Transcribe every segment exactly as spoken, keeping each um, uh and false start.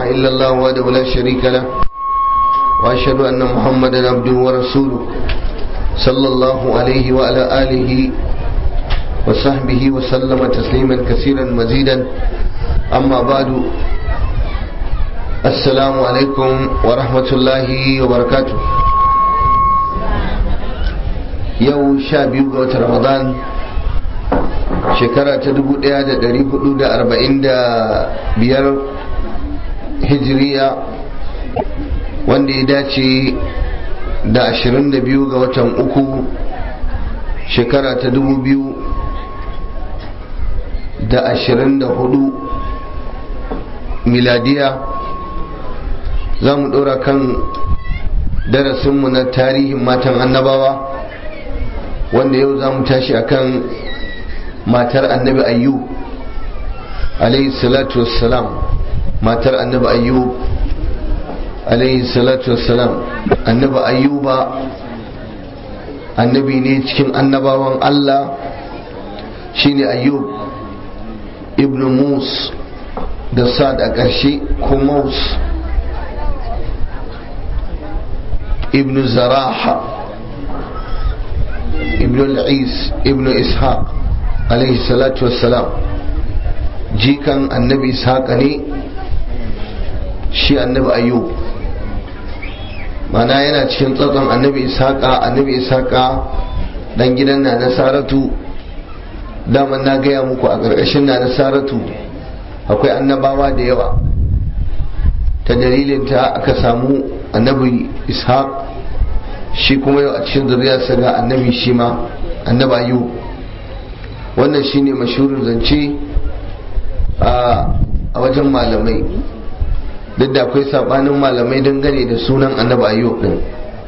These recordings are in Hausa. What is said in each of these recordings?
إلا الله وحده لا شريك له وأشهد أن محمدا عبده ورسوله صلى الله عليه وعلى آله وصحبه وسلم تسليما كثيرا مزيدا. أما بعد، السلام عليكم ورحمة الله وبركاته. يوم شابي وقت رمضان shekara ta dubu ɗaya da ɗari hudu da arba'in da biyar hijiriya, wanda ya dace da ashirin da biyu ga watan uku shekara ta dubu biyu da ashirin da hudu miladiya. za mu ɗora kan darasinmu na tarihin matan annabawa, wanda yau za mu tashi akan matar annabi ayyub alayhi salatu wassalam. matar annabi ayyub alayhi salatu wassalam. annabi ayyuba annabi ne cikin annabawan Allah, shine ayyub ibn mus da sad a ƙarshe, ko maus ibn zaraha ibn al-is ibn ishaq alaihi salatu wassalam. jikan annabi ishaqa ne shi annabi ayyub, mana yana cikin tsatson annabi ishaqa. annabi ishaqa dan gidan na nasaratu. daman na gaya muku a ƙarƙashin na nasaratu akwai annabawa da yawa, ta dalilin ta aka samu annabi ishaq, shi kuma yau a cikin zuriyarsa ga annabi shi ma annabi ayyub. wannan shine mashhurin zance a wajen malamai, duk da akwai sabanin malamai dangane da sunan annabi ayyub din.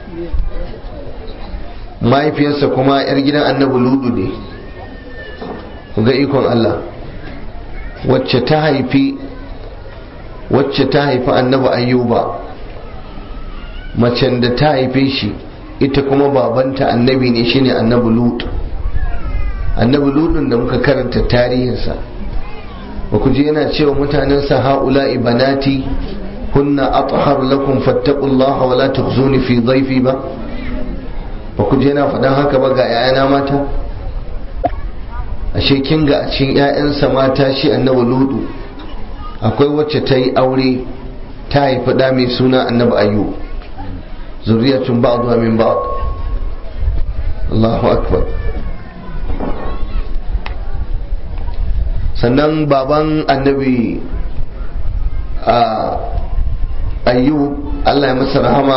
mahaifiyarsa kuma yar gidan annabi ludu ne, ga ikon Allah, wacce ta haifi wacce ta haifi annabi ayyuba, macen da ta haife shi ita kuma babanta annabi ne, shine annabi lut. annabi ludun da muka karanta tarihinsa, ba ku ji yana cewa mutanensa ha'ula'i banati kunna athhar lakum fattaqullaha wa la tukhzuni fi dhayfi ba ba ku ji yana faɗan haka ba ga 'ya'yana mata? ashe kin ga a cikin 'ya'yansa mata shi annabi ludu akwai wacce ta yi aure ta haifi ɗa mai suna annabi ayyub, zuriyatun ba'dha min ba'd. Allahu akbar. sannan baban annabi ayyub, Allah ya masa rahama,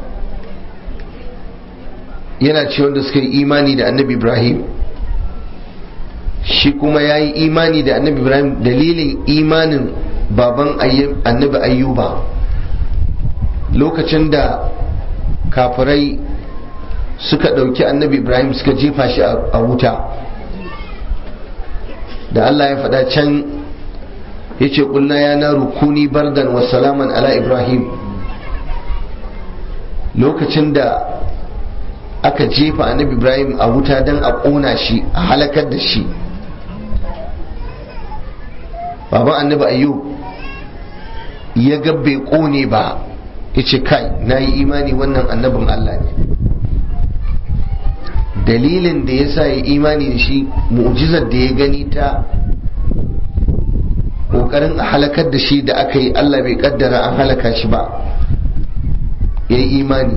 yana ce wanda suka yi imani da annabi ibrahim. shi kuma ya yi imani da annabi ibrahim dalilin imanin baban annabi ayyuba. lokacin da kafirai suka ɗauki annabi ibrahim suka jefa shi a wuta, da Allah ya faɗa can ya ce ƙulna ya na rukuni bardan wa salaman ala ibrahim. lokacin da aka jefa annabi ibrahim a wuta don a ƙona shi, a halakar da shi, baban annabi ayyub ya ga bai ƙone ba, ya ce kai, na yi imani wannan annabin Allah ne. dalilin da ya sa ya imani da shi, mu'jizar da ya gani ta ƙoƙarin a halakar da shi da aka yi, Allah bai kaddara an halaka shi ba, ya yi imani.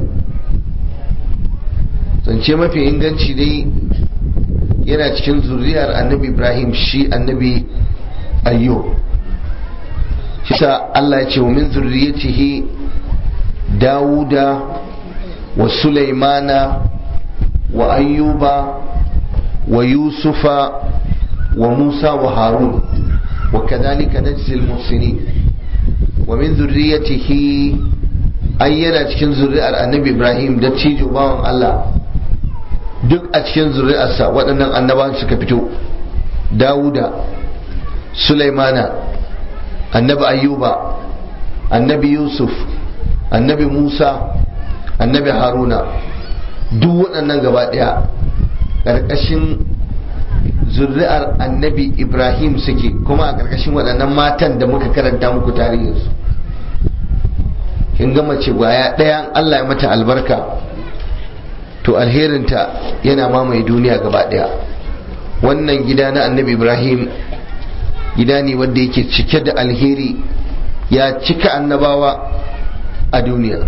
zance mafi inganci dai yana cikin zuriyar annabi ibrahim shi annabi ayyub. shi sa Allah ya ce wa min zurriyatihi dawuda wa sulaimana wa ayyuba wa yusufa wa musa wa harun wa kadhalika najzi al-muhsinin. wa min dhurriyyatihi ayyana cikin zuri'ar annabi ibrahim da cijo bawan Allah, duk a cikin zuri'arsa waɗannan annabawan suka fito: dawuda, sulaimana, annabi ayyuba, annabi yusuf, annabi musa, annabi haruna. duk waɗannan gaba ɗaya ƙarƙashin zuri'ar annabi ibrahim suke, kuma a ƙarƙashin waɗannan matan da muka karanta muku tarihinsu. kin ga mace gwaya ɗaya Allah ya mata albarka to alherinta yana mamaye duniya gaba ɗaya. Wannan gida na annabi Ibrahim gida ne wanda yake cike da alheri, ya cika annabawa a duniya.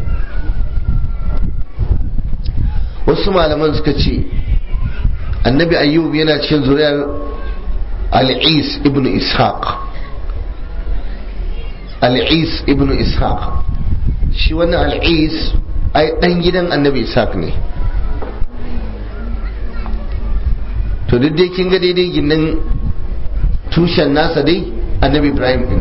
Wasu malaman suka ce annabi ayyub yana cikin zuriyar al-is ibn ishaq. al-is ibn ishaq shi wannan al-is ai dan gidan annabi ishaq ne. to duk dai kin ga daidai ginin tushen nasa dai annabi Ibrahim din.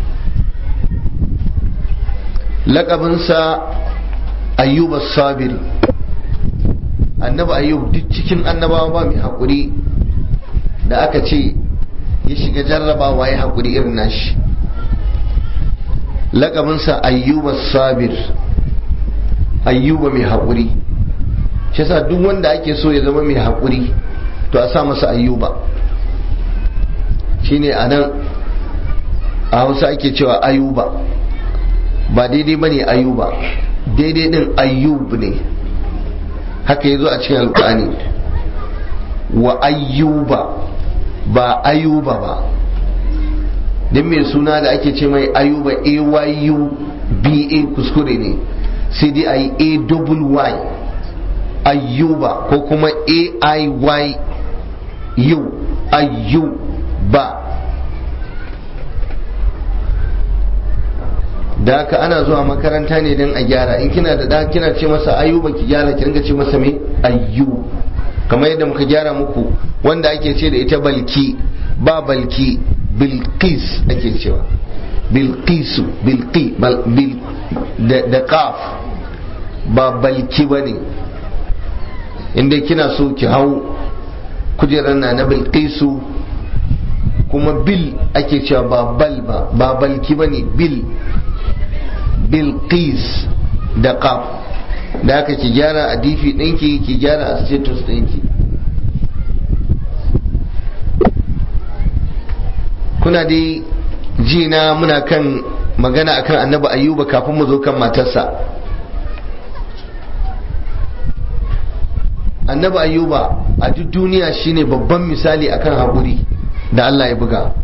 lakabinsa ayyub as-sabir. annabi ayyub duk cikin annabawa ba mai haƙuri da aka ce ya shiga jarrabawa ya haƙuri irin nashi. lakabinsa ayyub as-sabir, ayyuba mai haƙuri. shi yasa duk wanda ake so ya zama mai haƙuri to a sa masa ayyuba. shine anan a Hausa ake cewa ayuba, ba daidai bane ayuba, daidai din ayyub ne, haka yazo a cikin alqur'ani. wa ayyuba ba ayuba ba, din mai suna da ake ce mai ayuba a y u b a kuskure ne, sai dai ayi a double y ayyuba ko kuma a i y u ayyuba. da haka ana zuwa makaranta ne don a gyara. in kina da da kina ce masa ayuba ki gyara, ki ringa ce masa me ayyu, kamar yadda muka gyara muku wanda ake ce da ita balki, ba balki, bilqis ake cewa, bilqisu, bilqi bil da, da qaf, ba balki bane. inda kina so ki hau kujerar na na bilqisu, kuma bil ake cewa ba bal ba, ba balki bane, bil bilqis da qaf. da haka ki gyara a difi ɗinki, ki gyara a status ɗinki. kuna dai ji na muna kan magana akan annabi ayyuba kafin mu zo kan matarsa. annabi ayyuba a duk duniya shine babban misali akan haƙuri da Allah ya buga.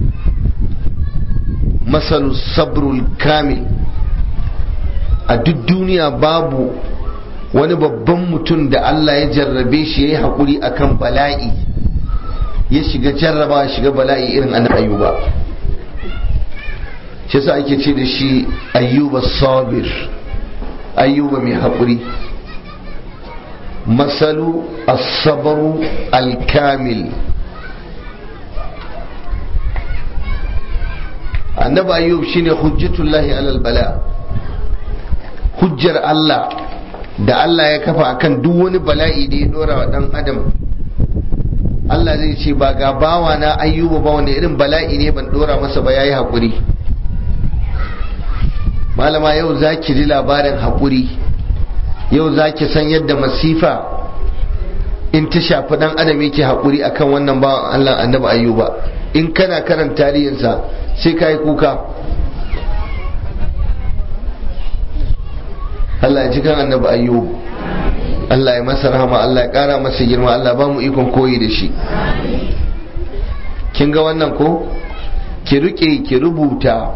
masalu sabrul kamil, a duk duniya babu wani babban mutum da Allah ya jarrabe shi ya yi haƙuri akan bala'i, ya shiga jarraba ya shiga bala'i irin annabi ayyuba. shi yasa ake ce da shi ayyuba sabir, ayyuba mai haƙuri. masalu as-sabru al-kamil. annabi ayyub shine hujjatullahi alal bala, hujjar Allah da Allah ya kafa akan duk wani bala'i da ya dora wa dan adam. Allah zai ce ba ga bawa na ayyuba ba wanda irin bala'i ne ban dora masa ba, yayi hakuri. malama yau zaki ji labarin hakuri, yau zaki san yadda masifa in ta shafi dan adam yake hakuri akan wannan bawan Allah annabi ayyuba. in kana karanta tarihinsa sai kai kuka. Allah ya ji kan annabi ayyub, Allah ya masa rahama, Allah ya kara masa girma, Allah ba mu ikon koyi da shi. kin ga wannan ko, ki rike ki rubuta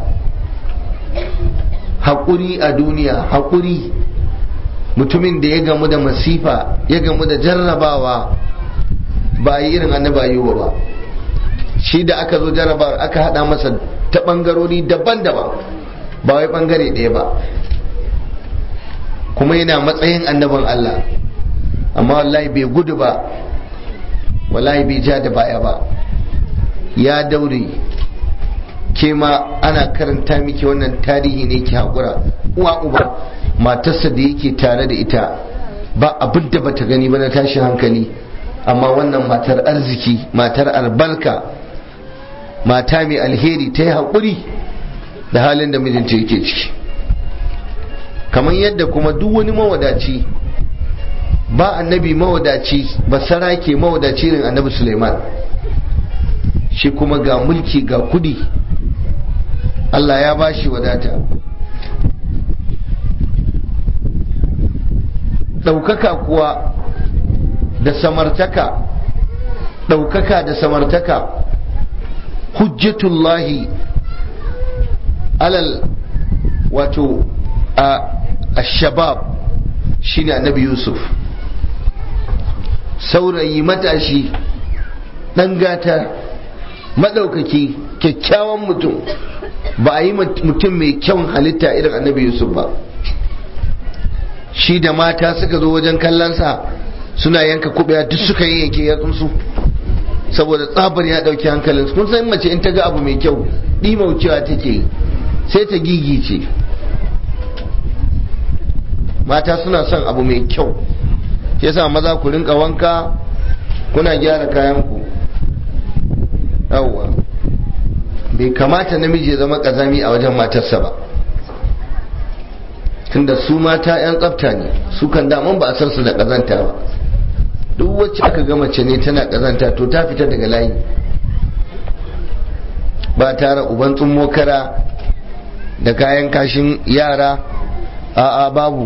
haƙuri a duniya. haƙuri, mutumin da ya gamu da masifa, ya gamu da jarrabawa, ba yi irin annabi ayyuba ba. shi da aka zo jarrabawa aka hada masa ta bangarori daban-daban, ba wai bangare ɗaya ba, kuma yana matsayin annabin Allah, amma wallahi bai gudu ba, wallahi bai ja da baya ba, ya daure. ke ma ana karanta miki wannan tarihi ne ki haƙura. uwa uba, matarsa da yake tare da ita ba abin da bata gani ba na tashin hankali, amma wannan matar arziki, matar albarka, mata mai alheri, ta yi haƙuri da halin da mijinta yake ciki. kamar yadda kuma duk wani mawadaci, ba annabi mawadaci ba sarake mawadaci irin annabi Suleiman. shi kuma ga mulki ga kudi, Allah ya bashi wadata, ɗaukaka kuwa da samartaka ɗaukaka da samartaka hujjatullahi alal wato a shabab shine annabi Yusuf, saurayi matashi ɗan gata maɗaukaki kyakkyawan mutum, ba a yi mutum mai kyan halitta irin annabi Yusuf ba. Shi da mata suka zo wajen kallonsa suna yanka kuɓewa duk suka yi yanke yatsunsu saboda tsabar ya ɗauki hankalinsu. kun san mace in ta ga abu mai kyau ɗimaucewa take yi sai ta gigice. mata suna son abu mai kyau, shi yasa maza ku rinka wanka kuna gyara kayanku. yawwa bai kamata namiji ya zama kazami a wajen matarsa ba, tunda su mata yan tsafta ne, su kan daman ba a san su da kazanta ba. duk wacce aka ga mace ne tana kazanta to ta fita daga layi. ba tara uban tsummo kara da kayan kashin yara, a'a babu.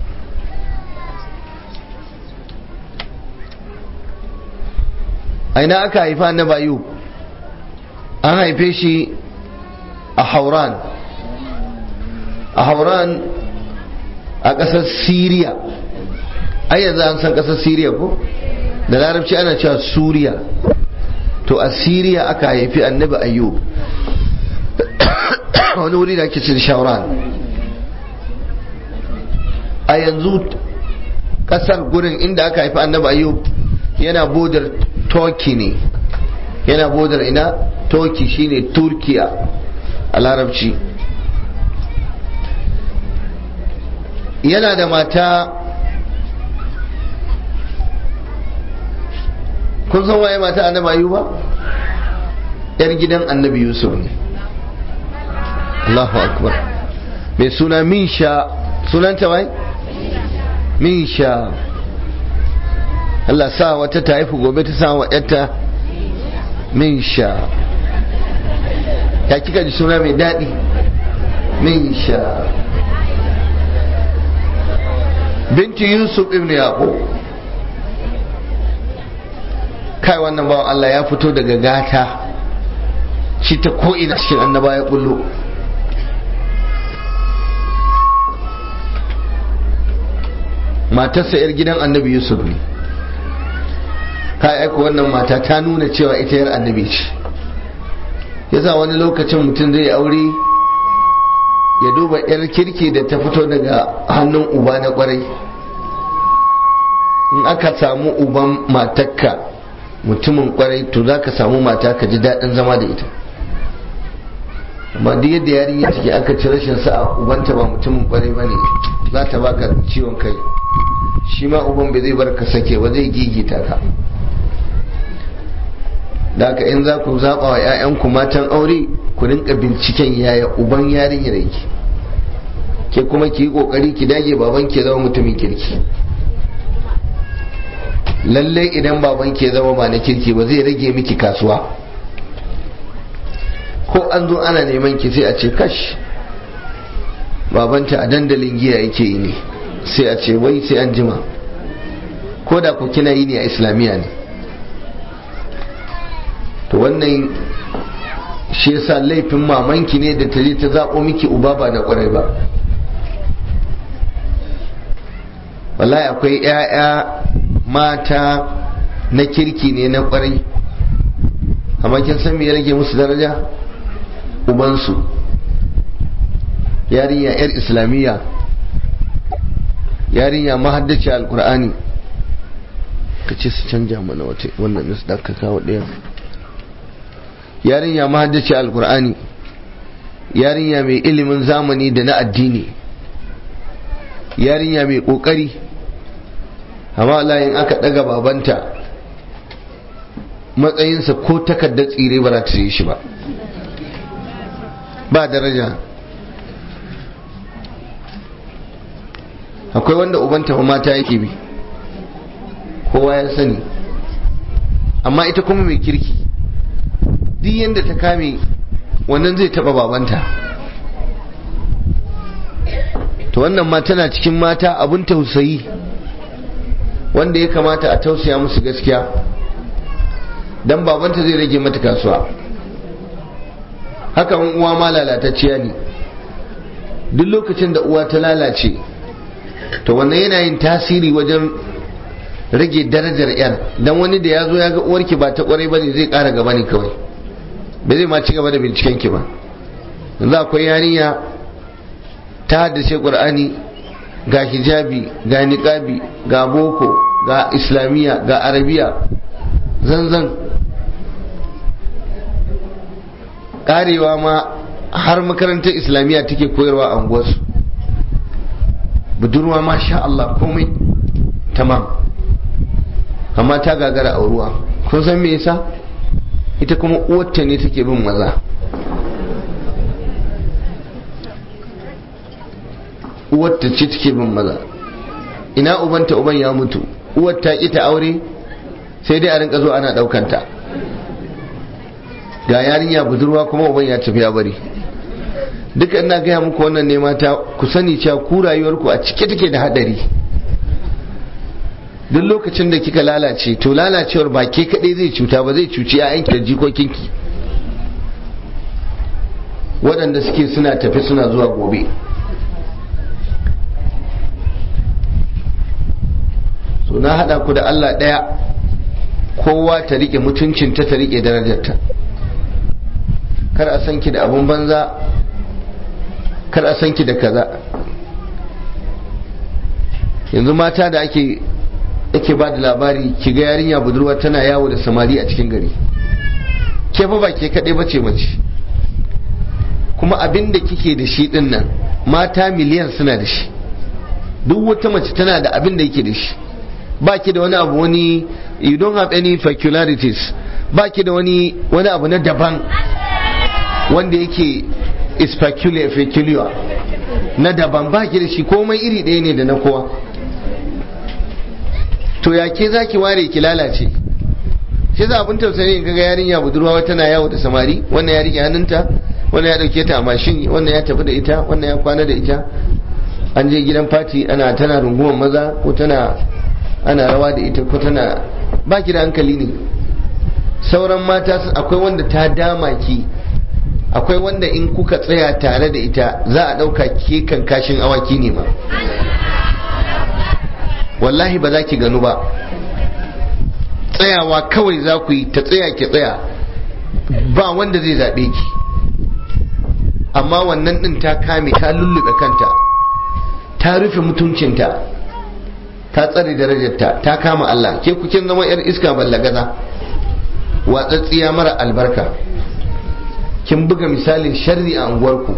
aina aka haifa annabi Ayyub? an haife shi a Hauran. a Hauran a ƙasar Siriya. ai yanzu an san ƙasar Siriya ko? da larabci ana cewa Suriya. to a Siriya aka haifi annabi Ayyub wani wuri da ake ce Shauran. a yanzu ƙasar gurin inda aka haifi annabi Ayyub yana bodar Turkey ne, yana bodar ina? Turkey shine Turkiya a larabci. yana da mata, kun san waye mata annabi Ayyuba? yar gidan annabi Yusuf ne. Allahu akbar. mai suna Minsha. sunanta wai? Minsha. Allah sa wata ta haifu gobe ta sa wa yarta Minsha. ya kika ji suna mai daɗi? Minsha binti Yusuf ibn Yaqub. kai wannan bawan Allah ya fito daga gata, shi ta ko'ina cikin annaba ya kullu. matarsa yar gidan annabi Yusuf ne. kai aiko wannan mata ta nuna cewa ita yar annabi ce. yasa wani lokacin mutum zai aure ya duba yar kirki da ta fito daga hannun uba na kwarai. in aka samu uban matakka mutumin kwarai to za ka samu mata ka ji daɗin zama da ita. amma duk yadda yarinya take aka ci rashin sa'a ubanta ba mutumin kwarai ba ne, za ta baka ciwon kai. shi ma uban bai zai bar ka sake ba, zai gigita ka. da haka in za ku zaɓa wa 'ya'yanku matan aure ku rinka binciken yaya uban yarinyar yake, ke kuma ki yi ƙoƙari ki dage baban ke zama mutumin kirki. lallai idan baban ke zama ba na kirki ba zai rage miki kasuwa. ko an zo ana neman ki sai a ce kash babanta a dandalin giya yake yi ne, sai a ce wai sai an jima. ko da ku kina yi ne a islamiyya ne. to wannan shi yasa laifin mamanki ne da ta je ta zaɓo miki uba ba na ƙwarai ba. wallahi akwai 'ya'ya mata na kirki ne na ƙwarai, amma kin san me ya rage musu daraja? ubansu. yarinya 'yar islamiyya, yarinya mahaddaci alkur'ani, ka ce su canja mana wata wannan nasu da ka kawo ɗaya. yarinya mahaddaci alkur'ani, yarinya mai ilimin zamani da na addini, yarinya mai kokari, amma layin aka daga babanta matsayinsa ko takardar tsire ba za ta yi shi ba, ba daraja. akwai wanda ubanta mata yake bi, kowa ya sani, amma ita kuma mai kirki, duk yadda ta kame wannan zai taba babanta. to wannan ma tana cikin mata abun tausayi wanda ya kamata a tausaya musu gaskiya, dan babanta zai rage mata kasuwa. Haka uwa ma lalatacciya ne, duk lokacin da uwa ta lalace to wannan yana yin tasiri wajen rage darajar yar, dan wani da ya zo ya ga uwarki ba ta kwarai bane zai kara gaba ne kawai, ba zai ma ci gaba da binciken ki ba. yanzu akwai yarinya ta haddace Qur'ani, ga hijabi, ga niqabi, ga boko, ga islamiyya, ga arabiya, zanzan karewa ma har makarantar islamiyya take koyarwa a unguwarsu. budurwa ma sha Allah komai tamam, amma ta gagara auruwa. kun san me yasa? ita kuma uwarta ne take bin maza. uwarta ce take bin maza. ina ubanta? uban ya mutu. uwar ta ita aure, sai dai a rinka zo ana daukanta. ga yarinya budurwa kuma uban ya tafi ya bari. duka ina gaya muku wannan ne mata, ku sani cewa ku rayuwarku a cike take da hadari. duk lokacin da kika lalace to lalacewar ba ke kadai zai cuta ba, zai cuci ƴaƴanki da jikokinki waɗanda suke suna tafi suna zuwa gobe. so na hada ku da Allah ɗaya, kowa ta rike mutuncinta, ta rike darajarta. kar a san ki da abun banza, kar a san ki da kaza. yanzu mata da ake ake ba da labari, ki ga yarinya budurwa tana yawo da samari a cikin gari, ke fa ba ke kaɗai bace mace, kuma abin da kike da shi din nan mata miliyan suna da shi. duk wata mace tana da abin da yake da shi. ba ki da wani abu, wani you don't have any peculiarities, ba ki da wani wani abu na daban wanda yake is peculiar, peculiar na daban, ba ki da shi, komai iri ɗaya ne da na kowa. to ya ke za ki ware ki lalace? shi za abin tausayi in kaga yarinya budurwa tana yawo da samari, wannan ya rike hannunta, wannan ya dauke ta a mashin, wannan ya tafi da ita, wannan ya kwana da ita, an je gidan fati ana tana rungumar maza, ko tana ana rawa da ita, ko tana, ba ki da hankali ne. sauran mata akwai wanda ta dama ki, akwai wanda in kuka tsaya tare da ita za a dauka ke kan kashin awaki ne ma, wallahi ba za ki ganu ba. tsayawa kawai za ku yi, ta tsaya ki tsaya, ba wanda zai zaɓe ki. amma wannan ɗin ta kame, ta lullube kanta, ta rufe mutuncinta, ta tsare darajarta, ta kama Allah. ke kukin zama yar iska ballagaza, watsatsiya mara albarka, kin buga misalin sharri a unguwarku.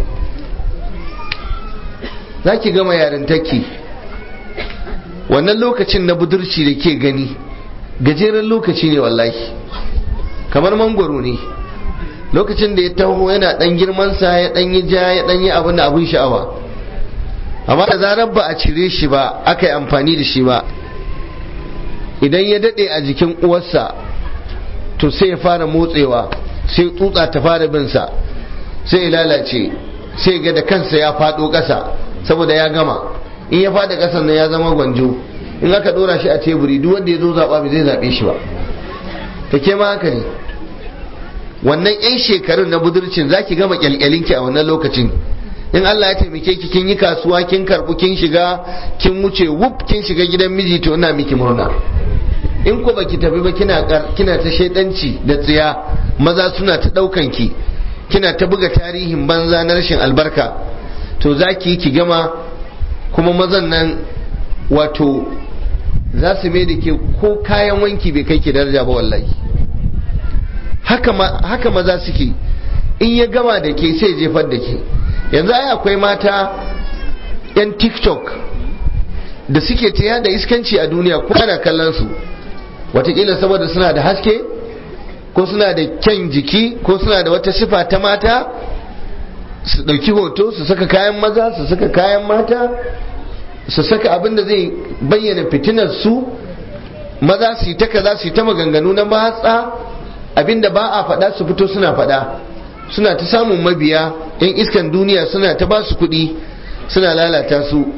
za ki gama yarintarki, wannan lokacin na budurci da ke gani gajeren lokaci ne wallahi, kamar mangwaro ne. lokacin da ya taho yana dan girmansa, ya dan yi ja, ya dan yi abin da abin sha'awa, amma da zarar ba a cire shi ba, aka yi amfani da shi ba, idan ya dade a jikin uwarsa to sai ya fara motsewa, sai tsutsa ta fara binsa, sai ya lalace, sai ga da kansa ya fado ƙasa saboda ya gama. in ya fada ƙasar nan ya zama gwanjo, in aka dora shi a teburi duk wanda ya zo zaɓa bai zai zaɓe shi ba. ta ke ma haka ne. wannan yan shekarun na budurcin za ki gama kyalkyalinki a wannan lokacin. in Allah ya taimake ki, kin yi kasuwa, kin karɓu, kin shiga, kin wuce wuf, kin shiga gidan miji, to ina miki murna. in ko baki tafi ba, kina kina ta shaidanci da tsiya, maza suna ta ɗaukan ki, kina ta buga tarihin banza na rashin albarka, to za ki yi ki gama, kuma mazan nan wato za su mai da ke ko kayan wanki bai kai ke daraja ba wallahi. haka, ma, haka maza suke. in ya gama da ke sai jefar da ke. yanzu ai akwai mata yan tiktok da suke ta yada iskanci a duniya, ko ana kallon su, watakila saboda suna da haske, ko suna da kyan jiki, ko suna da wata sifa ta mata, su ɗauki hoto, su saka kayan maza, su saka kayan mata, su saka abin da zai bayyana fitinar su. maza su yi ta kaza, su yi ta maganganu na batsa, abin da ba a faɗa su fito suna faɗa, suna ta samun mabiya. yan iskan duniya suna ta ba su kuɗi, suna lalata su.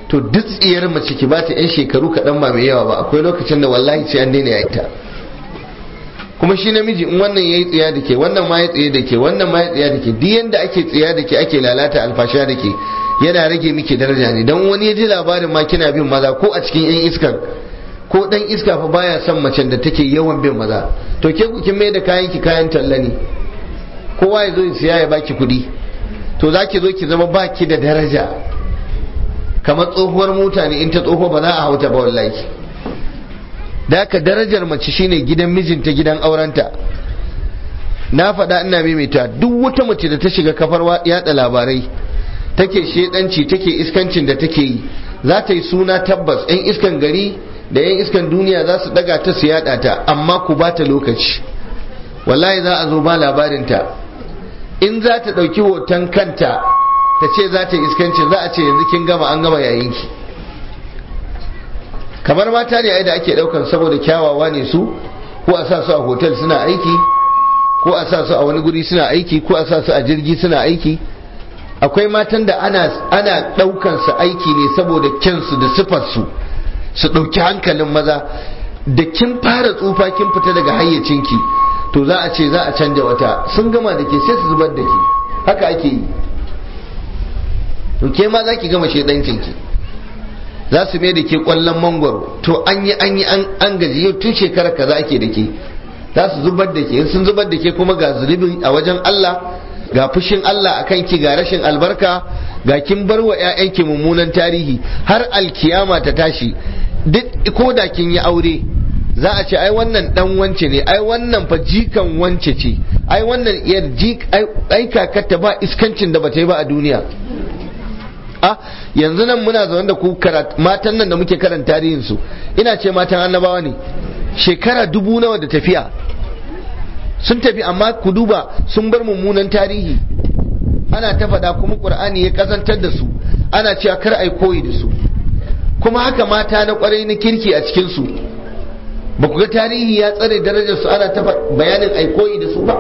to duk tsiyar mace ki ba ta yan shekaru kaɗan ba mai yawa ba, akwai lokacin da wallahi sai an daina yayi ta. kuma shi namiji in wannan yayi tsiya da ke, wannan ma ya tsiya da ke, wannan ma ya tsiya da ke, duk yanda ake tsiya da ke ake lalata alfasha da ke, yana rage miki daraja ne. dan wani ya ji labarin ma kina bin maza ko a cikin yan iskan, ko dan iska fa baya son macen da take yawan bin maza, to ke ku kin mai da kayan ki kayan talla ne, kowa ya zo ya siya ya baki kuɗi, to zaki zo ki zama baki da daraja kamar tsohuwar mota ne, in ta tsoho ba za a hauta ba wallahi. da haka darajar mace shine gidan mijinta, gidan aurenta. na faɗa ina maimaita, duk wata mace da ta shiga kafar yada labarai take shedanci, take iskancin da take yi, za ta yi suna tabbas. yan iskan gari da yan iskan duniya za su daga ta su yada ta, amma ku ba ta lokaci, wallahi za a zo ba labarinta. in za ta ɗauki hoton kanta ta ce za ta yi iskancin, za a ce yanzu kin gama, an gama yayinki. kamar mata ne ai da ake daukan saboda kyawawa ne su, ko a sa su a hotel suna aiki, ko a sa su a wani guri suna aiki, ko a sa su a jirgi suna aiki. akwai matan da ana ana daukan su aiki ne saboda kyansu da sifar su su dauki hankalin maza. da kin fara tsufa kin fita daga hayyacinki, to za a ce za a canja wata, sun gama da ke sai su zubar da ke. haka ake yi. to ke ma za ki gama shedancinki, za su mai da ke kwallon mangwaro. to an yi an yi an gaji, yau tun shekara kaza ake da ke, za su zubar da ke. sun zubar da ke kuma ga zunubi a wajen Allah, ga fushin Allah a kanki, ga rashin albarka, ga kin bar wa 'ya'yanki mummunan tarihi har alkiyama ta tashi. duk ko da kin yi aure za a ce ai wannan dan wance ne, ai wannan fa jikan wance ce, ai wannan yar jik ai kakarta ba iskancin da bata yi ba a duniya. a yanzu nan muna zaune da ku matan nan da muke karanta tarihin su, ina ce matan annabawa ne, shekara dubu nawa da tafiya sun tafi, amma ku duba sun bar mummunan tarihi. ana ta faɗa kuma Qur'ani ya kazantar da su, ana cewa kar ai koyi da su. kuma haka mata na kwarai na kirki a cikin su, ba ku ga tarihi ya tsare darajar su, ana ta bayanin ai koyi da su ba.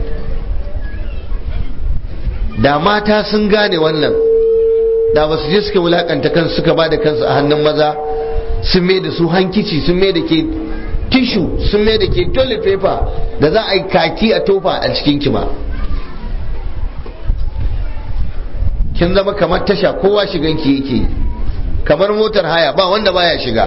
da mata sun gane wannan, da ba su je suka wulakanta kansu suka ba da kansu a hannun maza, sun mai da su hankici, sun mai da ke tishu, sun mai da ke toilet paper da za a yi kaki a tofa a cikin ki ba. kin zama kamar tasha, kowa shiganki yake, kamar motar haya, ba wanda baya shiga,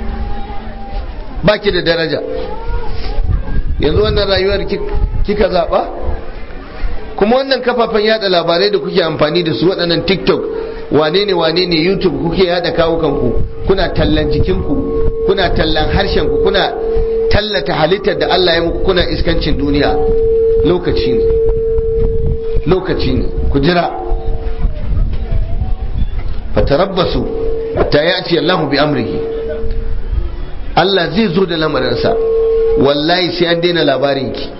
baki da daraja. yanzu wannan rayuwar kika zaba? kuma wannan kafafen yada labarai da kuke amfani da su, waɗannan TikTok, wane ne wane ne, YouTube, kuke yada kawo kanku, kuna tallan jikinku, kuna tallan harshenku, kuna tallata halittar da Allah ya muku, kuna iskancin duniya. lokaci ne lokaci ne ku jira. fatarabbasu ta yati Allahu bi amrihi, Allah zai zo da lamarinsa. wallahi sai an daina labarinki,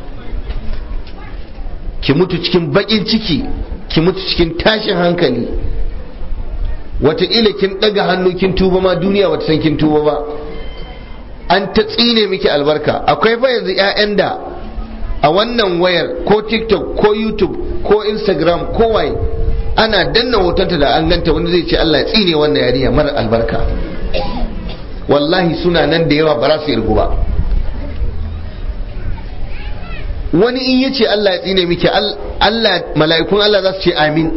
ki mutu cikin bakin ciki, ki mutu cikin tashin hankali. wataƙila kin ɗaga hannu kin tuba ma duniya wata san kin tuba ba, an ta tsine miki albarka. akwai fa yanzu 'ya'yan da a wannan wayar ko TikTok ko YouTube ko Instagram ko waye, ana danna hotonta da an ganta, wani zai ce Allah ya tsine wannan yarinya mara albarka. wallahi suna nan da yawa, ba za su irgu ba. wani in yace Allah ya tsine miki, Allah, mala'ikun Allah za su ce amin.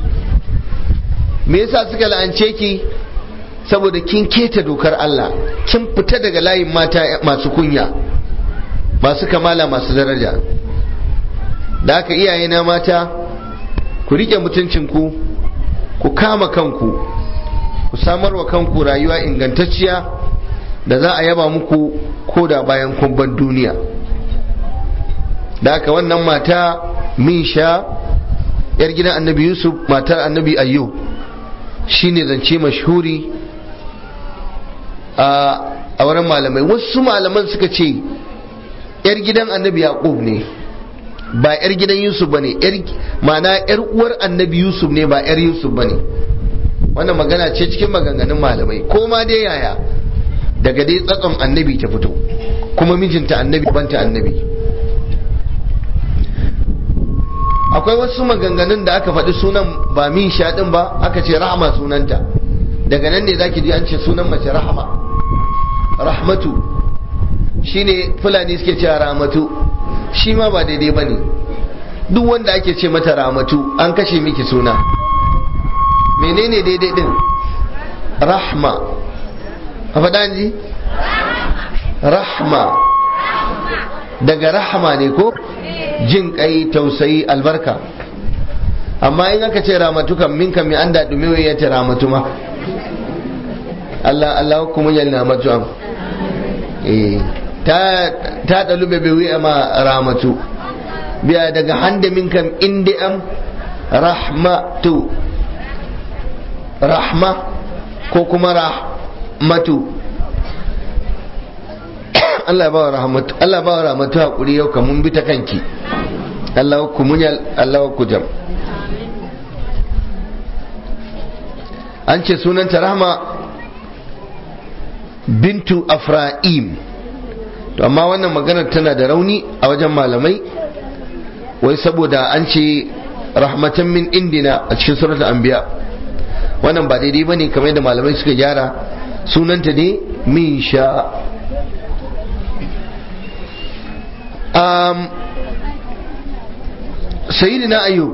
me yasa suka la'ance ki? saboda kin keta dokar Allah, kin fita daga layin mata masu kunya, masu kamala, masu daraja. da haka iyaye na mata, ku rike mutuncinku, ku kama kanku, ku samarwa kanku rayuwa ingantacciya da za a yaba muku ko da bayan kun bar duniya. da haka wannan mata Misha, yar gidan Annabi Yusuf, matar Annabi Ayyub, shine zance mashhuri a wurin malamai. wasu malaman suka ce yar gidan Annabi Yaqub ne, ba yar gidan Yusuf bane, yar ma'ana yar uwar Annabi Yusuf ne, ba yar Yusuf bane. wannan magana ce cikin maganganun malamai. ko ma dai yaya, daga dai tsatson Annabi ta fito, kuma mijinta Annabi, banta Annabi. akwai wasu maganganun da aka faɗi sunan ba min shaɗin ba, aka ce Rahma sunanta, daga nan ne zaki ji an ce sunan mace rahama, rahmatu shine fulani suke cewa ramatu, shi ma ba daidai bane. Duk wanda ake ce mata ramatu an kashe miki suna. Menene daidai din? Rahma. A faɗa ji? Rahma daga rahma ne ko jin kai, tausayi, albarka. Amma in aka ce ramatu kan min kan mi an daɗu mewa ya ce ramatu ma Allah Allah kuma yalna matu am eh ta ta dalu bebe wi ma ramatu biya daga hande min kam indi am rahmatu, rahma ko kuma rahmatu. Allah ba wa rahmatu, Allah ba wa rahmatu hakuri yau kamun bi ta kanki. Allah ku munyal, Allah ku jam. An ce sunanta Rahma bintu Afra'im, to amma wannan maganar tana da rauni a wajen malamai, wai saboda an ce rahmatan min indina a cikin suratul anbiya. Wannan ba daidai bane, kamar yadda malamai suka gyara, sunanta ne min sha. um, sayyidina ayyub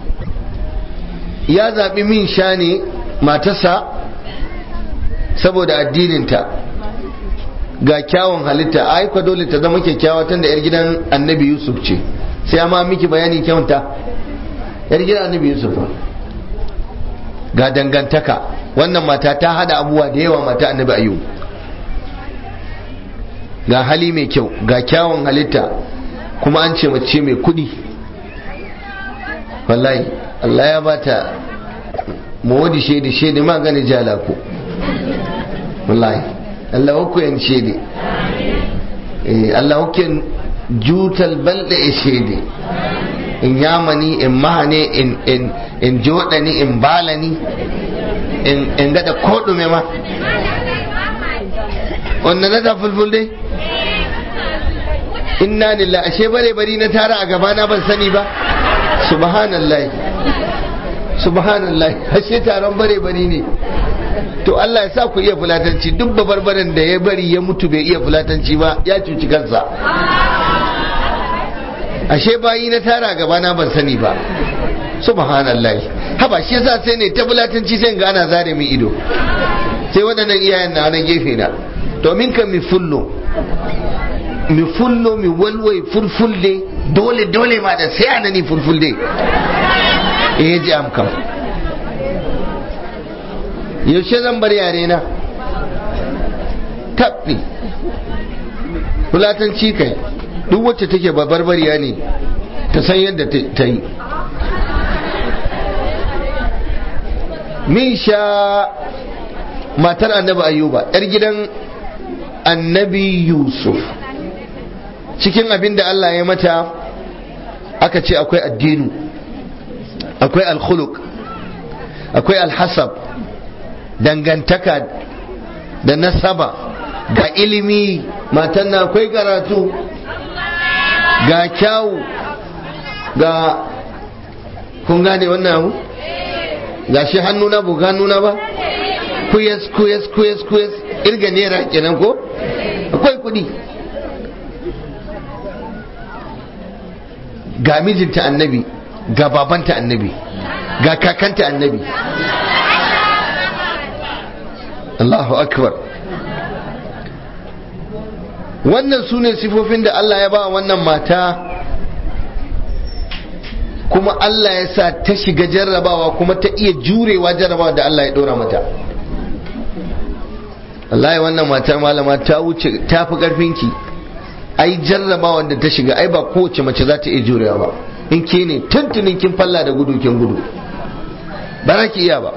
ya zaɓi min sha ne matarsa saboda addininta, ga kyawun halitta. Ai kwa dole ta zama kyakkyawa tun da yar gidan annabi yusuf ce, sai amma miki bayani kyauta. Yar gidan annabi yusuf ga dangantaka, wannan mata ta hada abubuwa da yawa, mata annabi ayyub. Ga hali mai kyau, ga kyawun halitta, kuma an ce mace mai kudi. Wallahi Allah ya bata mawadi shedi shedi magani jalako. Wallahi Allah uku yan shedi, eh Allah uku yan jutal balde e shedi, in yamani in mahane in in in jodani in balani in in gada kodume ma. Wannan na ta fulful dai. Inna lillahi, ashe bare bari na tara a gaba na ban sani ba. Subhanallah, subhanallah, ashe taron bare bari ne. To Allah ya sa ku iya fulatanci. Duk babarbaren da ya bari ya mutu bai iya fulatanci ba ya cuci kansa. Ashe bayi na tara a gaba na ban sani ba. Subhanallah, haba shi yasa sai ne ta fulatanci sai ga ana zare min ido, sai waɗannan iyayen na na gefe na. To min kan mi fullo mi fullo mi walwai fulfulde dole dole ma da sai anani fulfulde eh ji am kam. Yaushe zan bar yare na tabbi fulatanci kai. Duk wacce take babarbariya ne ta san yadda ta yi. Min sha matar annabi ayyuba, yar gidan annabi yusuf. Cikin abin da Allah ya mata aka ce akwai addinu, akwai alkhuluk, akwai alhasab, dangantaka da nasaba, ga ilimi. Matan na akwai karatu, ga kyawu, ga kun gane wannan abu? Ga shi hannuna bu hannuna ba, kuyes kuyes kuyes kuyes irga nera kenan ko? Akwai kudi. Ga mijinta annabi, ga babanta annabi, ga kakanta annabi. Allahu akbar. Wannan su ne sifofin da Allah ya ba wannan mata, kuma Allah ya sa ta shiga jarrabawa, kuma ta iya jurewa jarrabawa da Allah ya dora mata. Wallahi wannan mata malama ta wuce, ta fi karfinki. Ai jarrabawa da ta shiga, ai ba kowace mace za ta iya jurewa ba. In ke ne tuntunin kin falla da gudu kin gudu, ba za ki iya ba.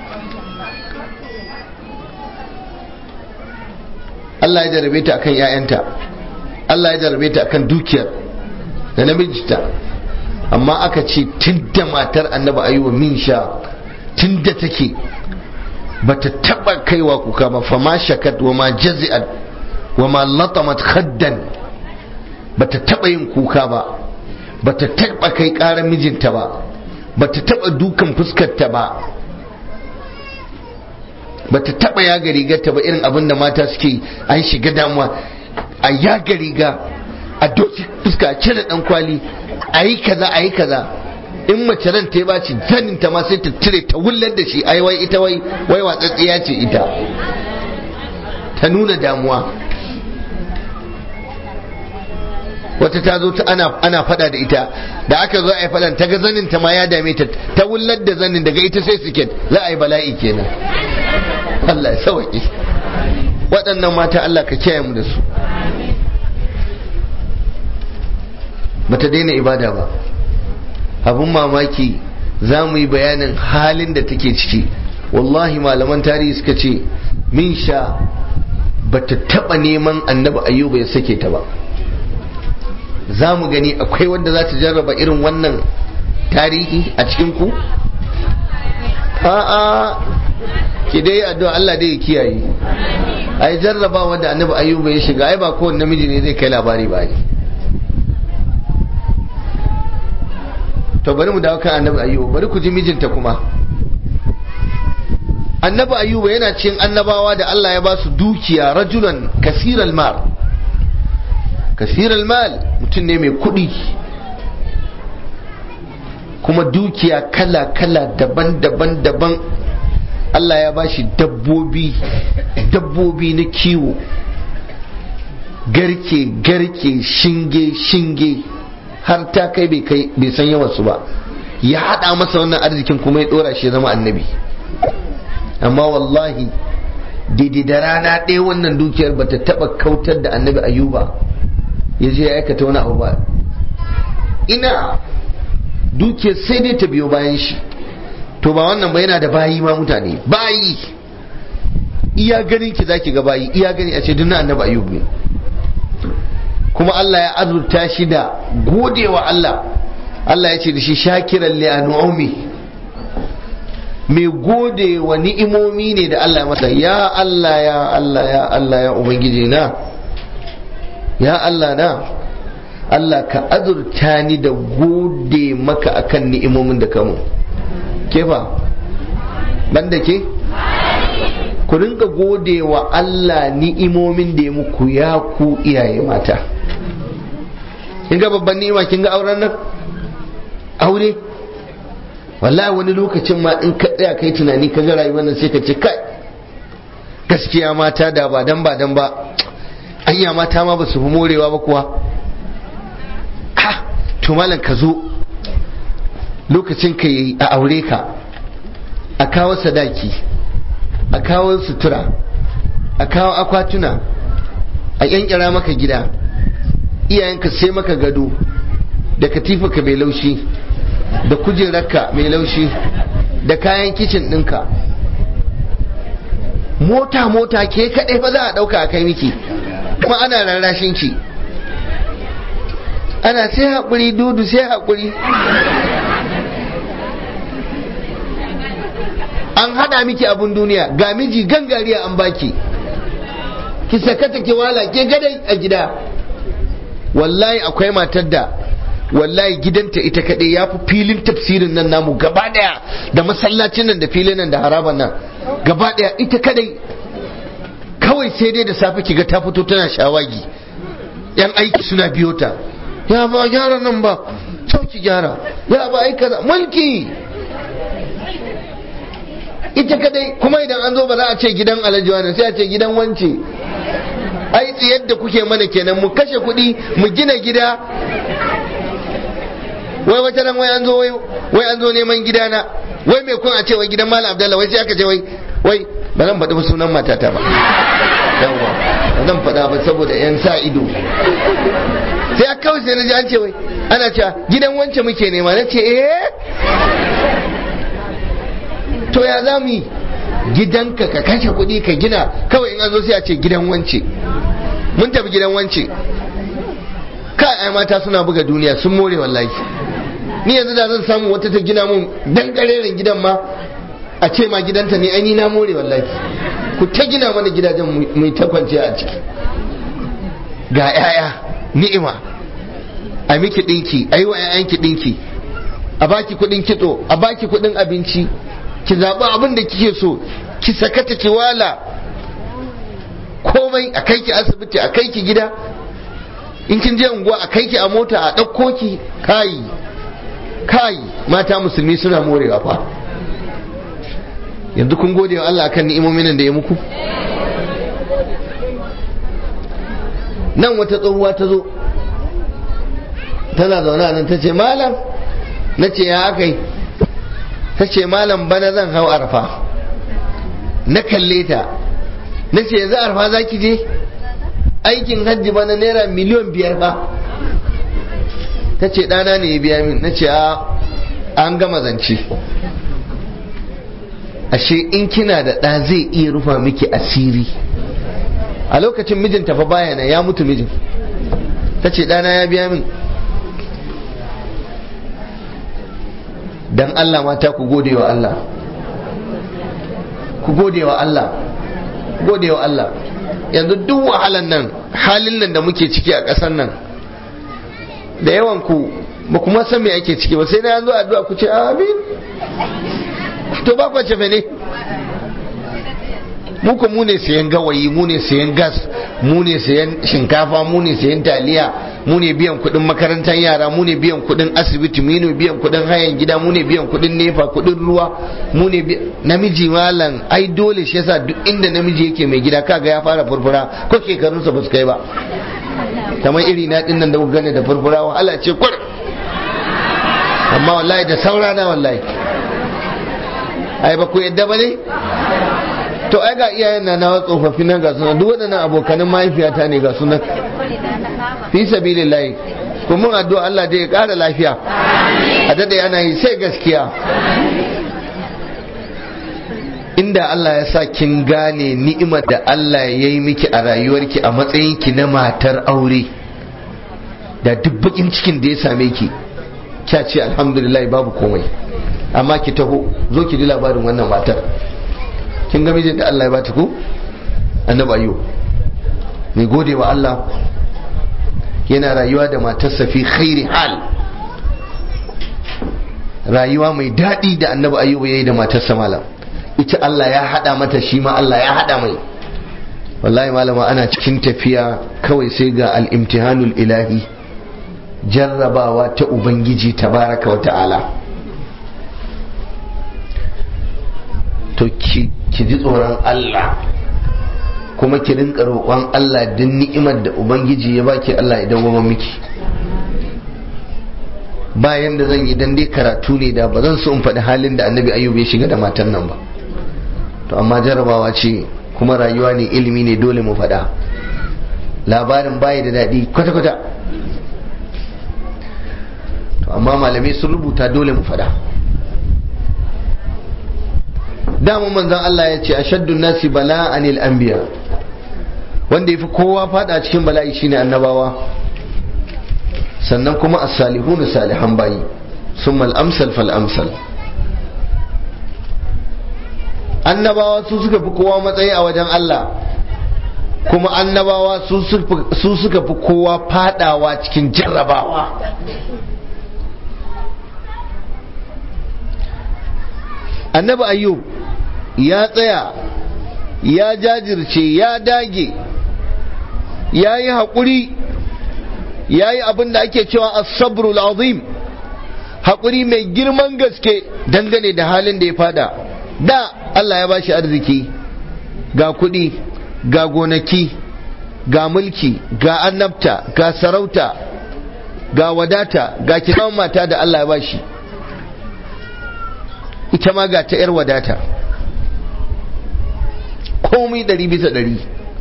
Allah ya jarabe ta akan ƴaƴanta, Allah ya jarabe ta akan dukiyar da namijinta, amma aka ce tunda matar annabi ayyuba min sha, tunda take bata taba kaiwa kuka ba, fa ma shakat wa ma jazi'at wa ma latamat khaddan, bata taba yin kuka ba, bata taba kai karar mijinta ba, bata taba dukan fuskarta ba. bata taba yaga rigarta ba irin abin da mata suke an shiga damuwa a yaga riga a doki fuska a cire dan kwali a yi kaza a yi kaza in mace ran ta baci zanin ta ma sai ta tire ta wullar da shi ai wai ita wai wai watsatsiya ce ita ta nuna damuwa. wata ta zo ana ana fada da ita da aka zo a yi fadan ta ga zanin ta ma ya dame ta ta wullar da zanin daga ita sai siket za a yi bala'i kenan. Allah ya sauki waɗannan mata Allah ka kiyaye mu da su. bata daina ibada ba, abun mamaki za mu yi bayanin halin da take ciki. wallahi malaman tarihi suka ce min sha bata taba neman annabi ayyuba ya sake ta ba. za mu gani akwai wanda za ta jarraba irin wannan tarihi a cikin ku? a'a ki dai addu'a Allah dai ya kiyaye. ai jarraba wanda annabi ayyuba ya shiga ai ba kowanne namiji ne zai kai labari ba. to bari mu dawo kan annabi ayyuba, bari ku ji mijinta kuma. annabi ayyuba yana cikin annabawa da Allah ya ba su dukiya, rajulan kasiral mal, kasiral mal mutum ne mai kuɗi kuma dukiya kala kala daban daban daban. Allah ya ba shi dabbobi dabbobi na kiwo, garke garke, shinge shinge, har ta kai bai kai bai san yawan su ba. ya hada masa wannan arzikin kuma ya dora shi zama annabi. amma wallahi daidai da rana ɗaya wannan dukiyar bata taba kautar da annabi ayyuba ya je ya aikata wani abu ba. ina dukiyar sai dai ta biyo bayan shi. to ba wannan ba, yana da bayi ma, mutane bayi iya ganin ki zaki ga bayi iya gani a ce dunna annabi ayyuba ne. kuma Allah ya azurta shi da godewa Allah. Allah ya ce da shi shakiran li an'umi, mai gode wa ni'imomi ne da Allah ya masa. ya Allah ya Allah ya Allah ya ubangiji na, ya Allah na, Allah ka azurta ni da gode maka akan ni'imomin da kamu. ke fa banda ke ku rinka gode wa Allah ni'imomin da ya muku ya ku iyaye mata. kin ga babban ni'ima, kin ga auren nan, aure. wallahi wani lokacin ma in ka tsaya kai tunani ka ga rayuwar nan sai ka ce kai gaskiya mata da ba dan ba dan ba anya mata ma ba su fi morewa ba kuwa. ha to malam ka zo lokacin ka yi a aure ka, a kawo sadaki, a kawo sutura, a kawo akwatuna, a yankira maka gida, iyayenka sai maka gado da katifa ka mai laushi da kujerarka mai laushi da kayan kicin ɗinka, mota mota ke kaɗai fa za a ɗauka a kai miki, kuma ana rarrashin ki, ana sai haƙuri dudu sai haƙuri. an hada miki abun duniya, ga miji gangariya an baki, ki sakata ki wala ke gadai a gida. wallahi akwai matar da wallahi gidanta ita kadai ya fi filin tafsirin nan namu gaba daya, da masallacin nan da filin nan da haraban nan gaba daya ita kadai. kawai sai dai da safe kiga ta fito tana shawagi, yan aiki suna biyo ta, ya ba gyara nan ba, sauki gyara, ya ba aika mulki. ita kadai. kuma idan an zo ba za a ce gidan alhaji wani, sai a ce gidan wance. ai yadda kuke mana kenan, mu kashe kuɗi mu gina gida, wai wata ran wai an zo wai an zo neman gidana, wai me kun a ce wai gidan Malam Abdallah, wai sai aka ce wai wai ba zan faɗi sunan matata ba, yawa ba zan faɗa ba saboda yan sa ido. sai aka kawai sai na ji an ce wai ana cewa gidan wance muke nema, na ce eh to ya za mu yi? gidanka ka kashe kuɗi ka gina, kawai in an zo sai a ce gidan wance, mun tafi gidan wance. kai ai mata suna buga duniya, sun more wallahi. ni yanzu da zan samu wata ta gina mun dan kareren gidan ma a ce ma gidanta ne, ai ni na more wallahi. ku ta gina mana gidajen mu ta kwanciya a ciki, ga yaya ni'ima, a miki dinki, ai wa yayanki dinki, a baki kudin kitso, a baki kudin abinci, ki zaɓi abin da kike so, ki sakata ki wala, komai a kai ki asibiti, a kai ki gida, in kin je unguwa a kai ki a mota a ɗauko ki. Kai kai mata musulmi suna morewa fa. Yanzu kun gode wa Allah akan ni'imomin da ya muku. Nan wata tsohuwa ta zo tana zaune nan ta ce malam, na ce ya aka yi, ta ce malam bana zan hau arfa. Na kalle ta na ce yanzu arfa za ki je, aikin hajji bana naira miliyan biyar ba. Ta ce ɗana ne ya biya min. Na ce a an gama zance. Ashe in kina da ɗa zai iya rufa miki asiri. A lokacin mijinta fa baya na, ya mutu mijin. Ta ce ɗana ya biya min. Dan Allah mata ku gode wa Allah, ku gode wa Allah, gode wa Allah. Yanzu duk wahalan nan, halin nan da muke ciki a ƙasar nan, da yawan ku ba kuma san me ake ciki ba, sai na yanzu addu'a ku ce amin. To ba ku cefe ne, mu ko mu ne sayan gawayi, mu ne sayan gas, mu ne sayan shinkafa, mu ne sayan taliya, mu ne biyan kuɗin makarantar yara, mu ne biyan kuɗin asibiti, mu ne biyan kuɗin hayan gida, mu ne biyan kuɗin nefa, kuɗin ruwa, mu ne namiji malam. Ai dole shi yasa duk inda namiji yake mai gida kaga ya fara furfura, ko shekarunsa ba su kai ba. Kamar iri na din nan da kuka gane da furfura wahala ce kwar, amma wallahi da saurana wallahi. Ai ba ku yadda ba ne? To ai ga iyayen na na tsofaffi nan ga sunan, duk waɗannan abokanin mahaifiyata ne ga sunan. Fi sabilillahi ko mun addu'a Allah dai ya ƙara lafiya, a dade ana yi sai gaskiya. Inda Allah ya sa kin gane ni'imar da Allah ya yi miki a rayuwarki a matsayinki na matar aure, da duk bakin cikin da ya same ki kya ce alhamdulillah babu komai. Amma ki taho, zo ki ji labarin wannan matar. Kin ga mijin da Allah ya bata ku? Annabi Ayyub mai gode wa Allah, yana rayuwa da matarsa fi khairi hal, rayuwa mai daɗi da Annabi Ayyub yayi da matarsa malam. Ita Allah ya hada mata, shi ma Allah ya hada mai. Wallahi malama ana cikin tafiya kawai sai ga al-imtihanul ilahi, jarrabawa ta ubangiji tabaraka wa ta'ala. To ki ji tsoron Allah, kuma ki rinka roƙon Allah din ni'imar da ubangiji ya baki Allah ya dawo miki. Bayan da zan yi dan dai karatu ne, da ba zan so in faɗi halin da Annabi Ayyub ya shiga da matan nan ba. To amma jarabawa ce, kuma rayuwa ne, ilimi ne, dole mu faɗa. Labarin bayi da daɗi kwata-kwata, to amma malamai sun rubuta, dole mu faɗa. Dama manzon Allah ya ce ashaddun nasi bala'anil anbiya, wanda yafi kowa fada cikin bala'i shine annabawa, sannan kuma as-salihun salihan bayi, summa al-amsal fal amsal. Annabawa su suka fi kowa matsayi a wajen Allah, kuma annabawa su suka fi kowa fadawa cikin jarrabawa. Annabi Ayyub ya tsaya, ya jajirce, ya dage, ya yi haƙuri, ya yi abin da ake cewa as-sabrul azim, haƙuri mai girman gaske dangane da halin da ya fada. Da Allah ya bashi arziki, ga kuɗi, ga gonaki, ga mulki, ga annabta, ga sarauta, ga wadata, ga kiran mata da Allah ya bashi, ita ma ga ta 'yar wadata, komai ɗari bisa ɗari.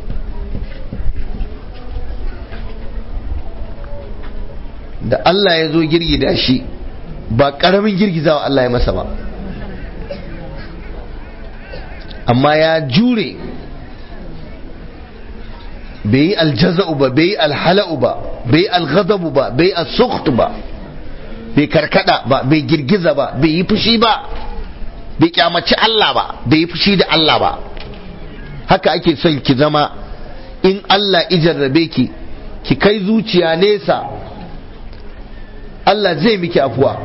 Da Allah ya zo girgida shi, ba ƙaramin girgizawa Allah ya masa ba, amma ya jure, bai yi aljaza'u ba, bai yi alhala'u ba, bai yi alghadabu ba, bai yi as-sukhtu ba, bai karkada ba, bai girgiza ba, bai yi fushi ba, bai kyamaci Allah ba, bai yi fushi da Allah ba. Haka ake son ki zama. In Allah ijarrabe ki, ki kai zuciya nesa, Allah zai miki afuwa.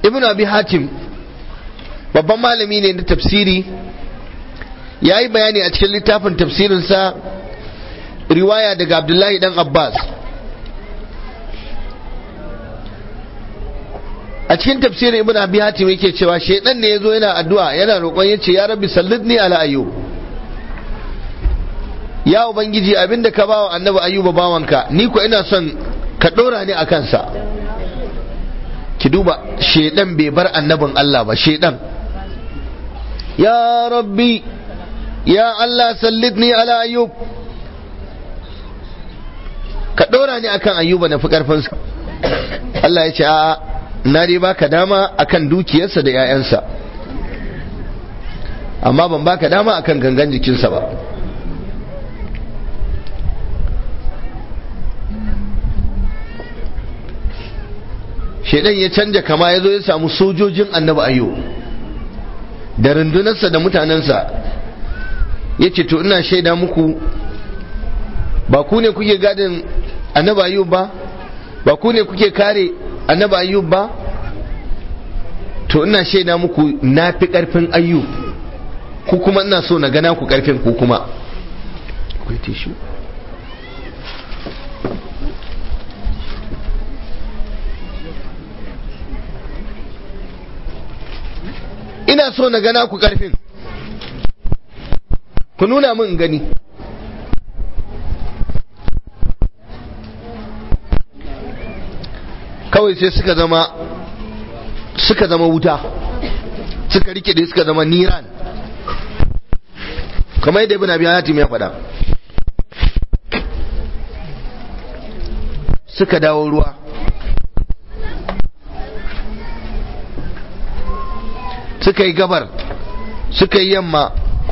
ibn abi hatim babban malami ne na tafsiri, ya yi bayani a cikin littafin tafsirinsa riwaya daga abdullahi dan abbas. A cikin tafsirin ibn abi hatim yake cewa shaidan ne yazo yana addu'a yana roƙon yace ya rabbi sallidni ala ayyub, ya ubangiji abinda ka bawa annabi ayyuba bawanka ni ko ina son ka dora ni akan sa. Ki duba, shaidan bai bar annabin Allah ba, shaidan ya rabbi ya Allah sallidni ala ayyub, ka dora ni akan ayyuba na fi karfin sa. Allah ya ce a'a, na dai baka dama akan dukiyarsa da 'ya'yansa, amma ban baka dama akan gangan jikinsa ba. Shedan ya canja kama, ya zo ya samu sojojin annabi ayyub da rundunarsa da mutanensa, ya ce to ina shaida muku, ba ku ne kuke gadin annabi ayyub ba, ba ku ne kuke kare annabi ayyub ba, to ina shaida muku na fi karfin ayyub, ku kuma ina so na gana ku karfin ku kuma. Akwai tishu? Ina so na gana ku karfin, ku nuna min gani. Kawai sai suka zama suka zama wuta, suka rike da suka zama niran, kamar yadda ibn abi hatim ya faɗa. Suka dawo ruwa, suka yi gabar, suka yi yamma,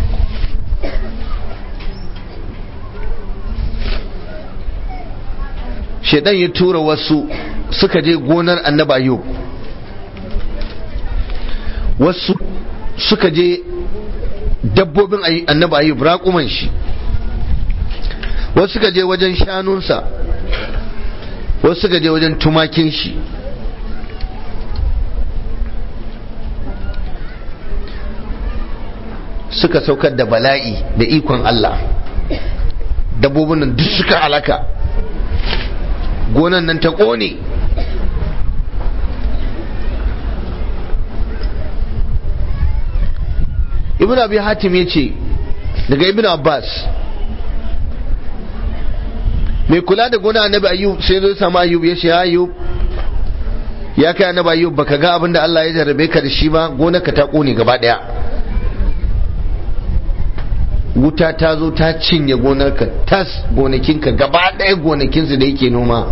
shedan ya tura wasu suka je gonar annabi ayyub, wasu suka je dabbobin annabi ayyub, raƙuman shi, wasu suka je wajen shanunsa, wasu suka je wajen tumakin shi. Suka saukar da bala'i da ikon Allah, dabbobin nan duk suka halaka, gonan nan ta ƙone. Ibn abi hatim ya ce daga ibn abbas, mai kula da gona annabi ayyub sai zo samu ayyub ya ce ayyub, ya kai annabi ayyub, baka ga abin da Allah ya jarrabe ka da shi ba, gonarka ta ƙone gaba ɗaya, wuta ta zo ta cinye gonarka tas, gonakinka gaba ɗaya, gonakinsu da yake noma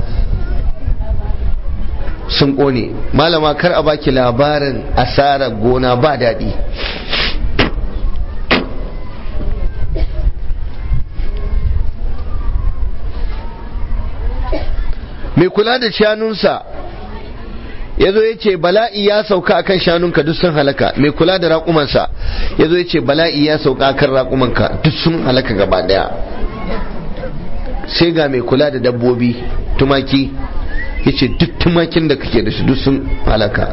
sun ƙone. Malama, kar a baki labarin asarar gona ba daɗi. Mai kula da shanunsa ya zo ya ce bala'i ya sauka akan shanunka duk sun halaka. Mai kula da raƙumansa ya zo ya ce bala'i ya sauka akan raƙumanka duk sun halaka gaba ɗaya. Sai ga mai kula da dabbobi, tumaki, ya ce duk tumakin da kake da su duk sun halaka.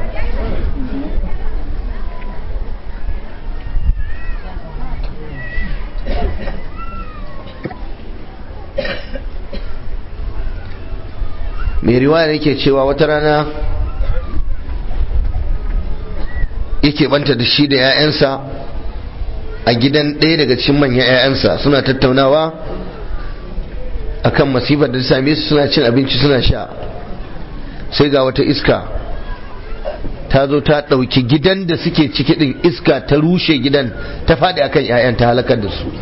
Mai riwaya yake cewa wata rana yake banta da shi da 'ya'yansa a gidan ɗaya daga cikin manyan 'ya'yansa, suna tattaunawa akan masifar da same su, suna cin abinci suna sha. Sai ga wata iska ta zo ta ɗauki gidan da suke ciki ɗin, iska ta rushe gidan, ta faɗi akan 'ya'yan, ta halakar da su.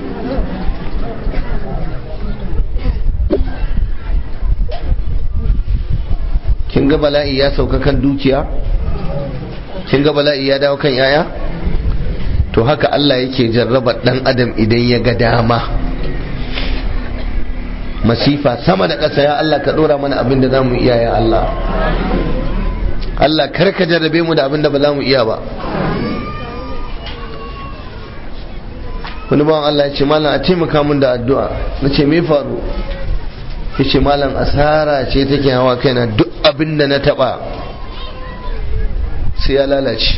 Kin ga bala'i ya sauka kan dukiya? Kin ga bala'i ya dawo kan 'ya'ya? To haka Allah yake jarraba ɗan adam idan ya ga dama. Masifa sama da ƙasa, ya Allah ka ɗora mana abin da za mu iya, ya Allah. Allah kar ka jarrabe mu da abin da ba za mu iya ba. Wani bawan Allah ya ce malam a taimaka mun da addu'a. Na ce me faru? Ya ce malam asara ce take hawa kaina, duk abin da na taɓa sai ya lalace.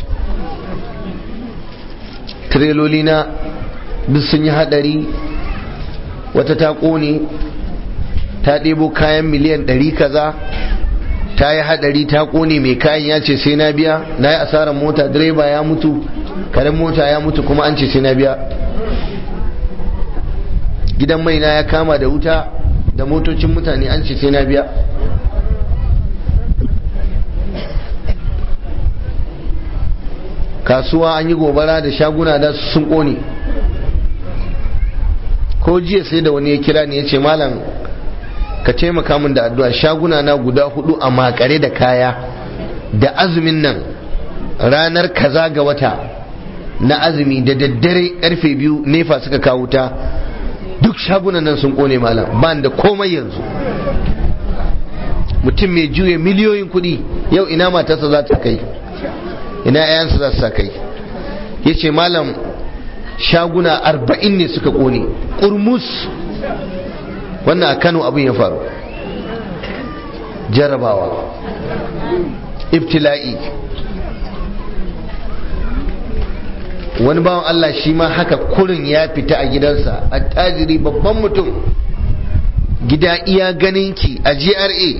tireloli na duk sun yi hadari, wata ta kone, ta ɗebo kayan miliyan ɗari kaza, ta yi hadari ta kone, mai kayan ya ce sai na biya, na yi asarar mota, direba ya mutu, karen mota ya mutu, kuma an ce sai na biya. gidan mai na ya kama da wuta da motocin mutane, an ce sai na biya. kasuwa an yi gobara da shaguna da sun kone. ko jiya sai da wani ya kira ni ya ce malam ka taimaka min da addu'a, shaguna na guda hudu a makare da kaya, da azumin nan ranar kaza ga wata na azumi da daddare karfe biyu nefa suka kawo ta, duk shagunan nan sun kone malam, ba da komai yanzu. mutum mai juye miliyoyin kudi yau ina matarsa za ta kai, ina yayansa za su sa kai. ya ce malam shaguna arba'in ne suka kone kurmus. wannan a Kano abin ya faru. jarabawa, ibtila'i. wani bawan Allah shi ma haka kurin ya fita a gidansa, attajiri babban mutum, gida iya ganinki a G R A,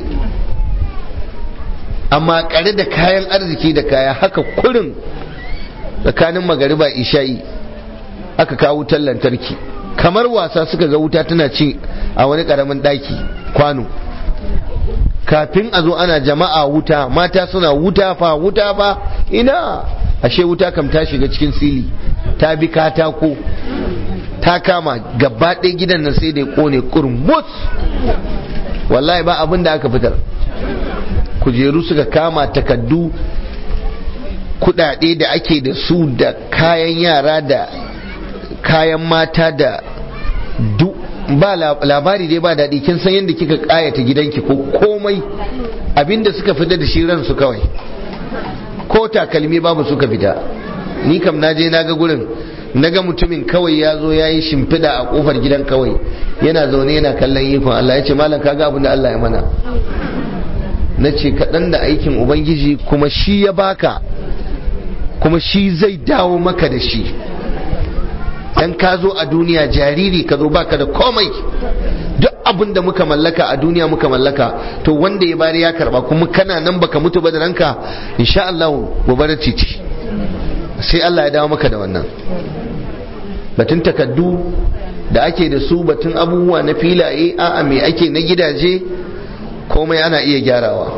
amma kare da kayan arziki da kaya, haka kurin tsakanin magariba isha'i aka kawo wutar lantarki, kamar wasa suka ga wuta tana ci a wani karamin daki kwano. kafin a zo ana jama'a wuta, mata suna wuta fa wuta fa, ina ashe wuta kam ta shiga cikin sili, ta bi katako, ta kama gaba ɗaya gidan nan sai da ya kone kurmus. wallahi ba abin da aka fitar. kujeru suka kama, takaddu, kudade da ake da su, da kayan yara, da kayan mata, da duk ba labari dai ba daɗi. kin san yadda kika ƙayata gidanki ko komai, abinda suka fita da shi ransu kawai, ko takalmi babu suka fita. ni kam naje naga gurin, naga mutumin kawai ya zo ya yi shimfiɗa a ƙofar gidan kawai, yana zaune yana kallon ikon Allah. ya ce malam kaga abin da Allah ya mana. na ce kaɗan da aikin ubangiji, kuma shi ya baka, kuma shi zai dawo maka da shi. dan ka zo a duniya jariri, ka zo baka da komai. duk abin da muka mallaka a duniya muka mallaka, to wanda ya bari ya karba, kuma kana nan baka mutu ba da ranka, insha Allah gobarar titi sai Allah ya dawo maka da wannan. batun takaddu da ake da su, batun abubuwa na filaye, a'a me ake na gidaje, komai ana iya gyarawa.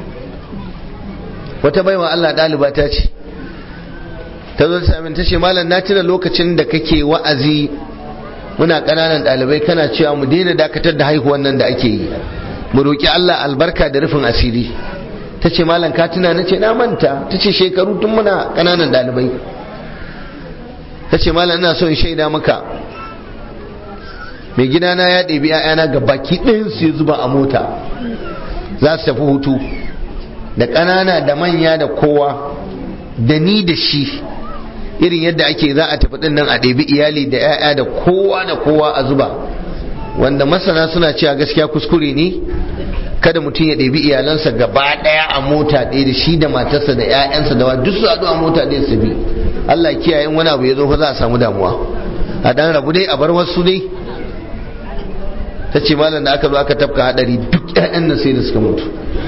wata baiwa Allah ɗaliba ta ce, ta zo ta ta ce malam na tuna lokacin da kake wa'azi muna ƙananan ɗalibai, kana cewa mu daina dakatar da haihuwan nan da ake yi, mu roƙi Allah albarka da rufin asiri. ta ce malam ka tuna? na ce na manta. ta ce shekaru tun muna ƙananan ɗalibai. ta ce malam ina so in shaida maka, mai gidana ya ɗebi 'ya'yana ga baki ɗayansu ya zuba a mota, za su tafi hutu, da ƙanana da manya da kowa, da ni da shi, irin yadda ake za a tafi ɗin nan a ɗebi iyali da 'ya'ya da kowa da kowa a zuba, wanda masana suna cewa gaskiya kuskure ne. kada mutum ya ɗebi iyalansa gaba ɗaya a mota ɗaya, da shi da matarsa da 'ya'yansa da duk su haɗu a mota ɗaya su bi. Allah kiyaye wani abu ya zo fa za a samu damuwa. a ɗan rabu dai, a bar wasu dai. ta ce malam da aka zo aka tafka hadari, duk ƴaƴan nan sai da suka mutu.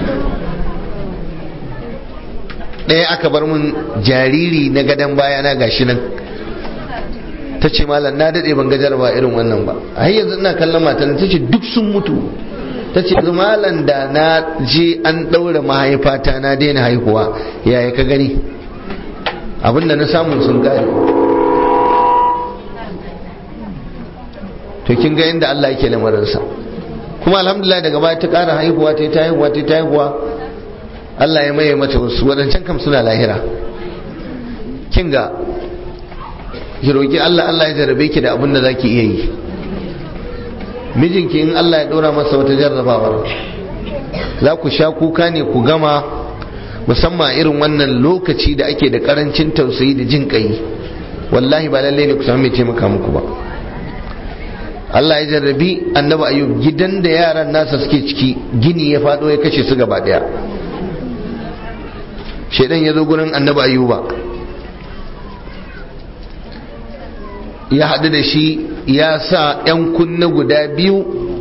ɗaya aka bar mun jariri na gadon baya na gashi nan. ta ce malam na daɗe ban ga jaraba irin wannan ba. a yanzu ina kallon matan, ta ce duk sun mutu. ta ce malam da na je an ɗaura mahaifata na daina haihuwa, yaya ka gani? abinda na samun sun gane. to kin ga inda Allah yake lamarinsa. kuma alhamdulillah daga baya ta ƙara haihuwa, ta yi ta haihuwa, ta yi ta haihuwa, Allah ya maye mata wasu, wadancan kam suna lahira. kin ga ki roki Allah, Allah ya jarrabe ki da abin da zaki iya yi. mijinki in Allah ya dora masa wata jarrabawa, za ku sha kuka ne ku gama, musamman irin wannan lokaci da ake da karancin tausayi da jin kai. wallahi ba lalle ne ku samu mai taimaka muku ba. Allah ya jarrabi annabi Ayyub, gidan da yaran nasa suke ciki gini ya fado ya kashe su gaba daya. shaidan ya zo gurin annabi ayyuba ya haɗu da shi ya sa 'yan kunna guda biyu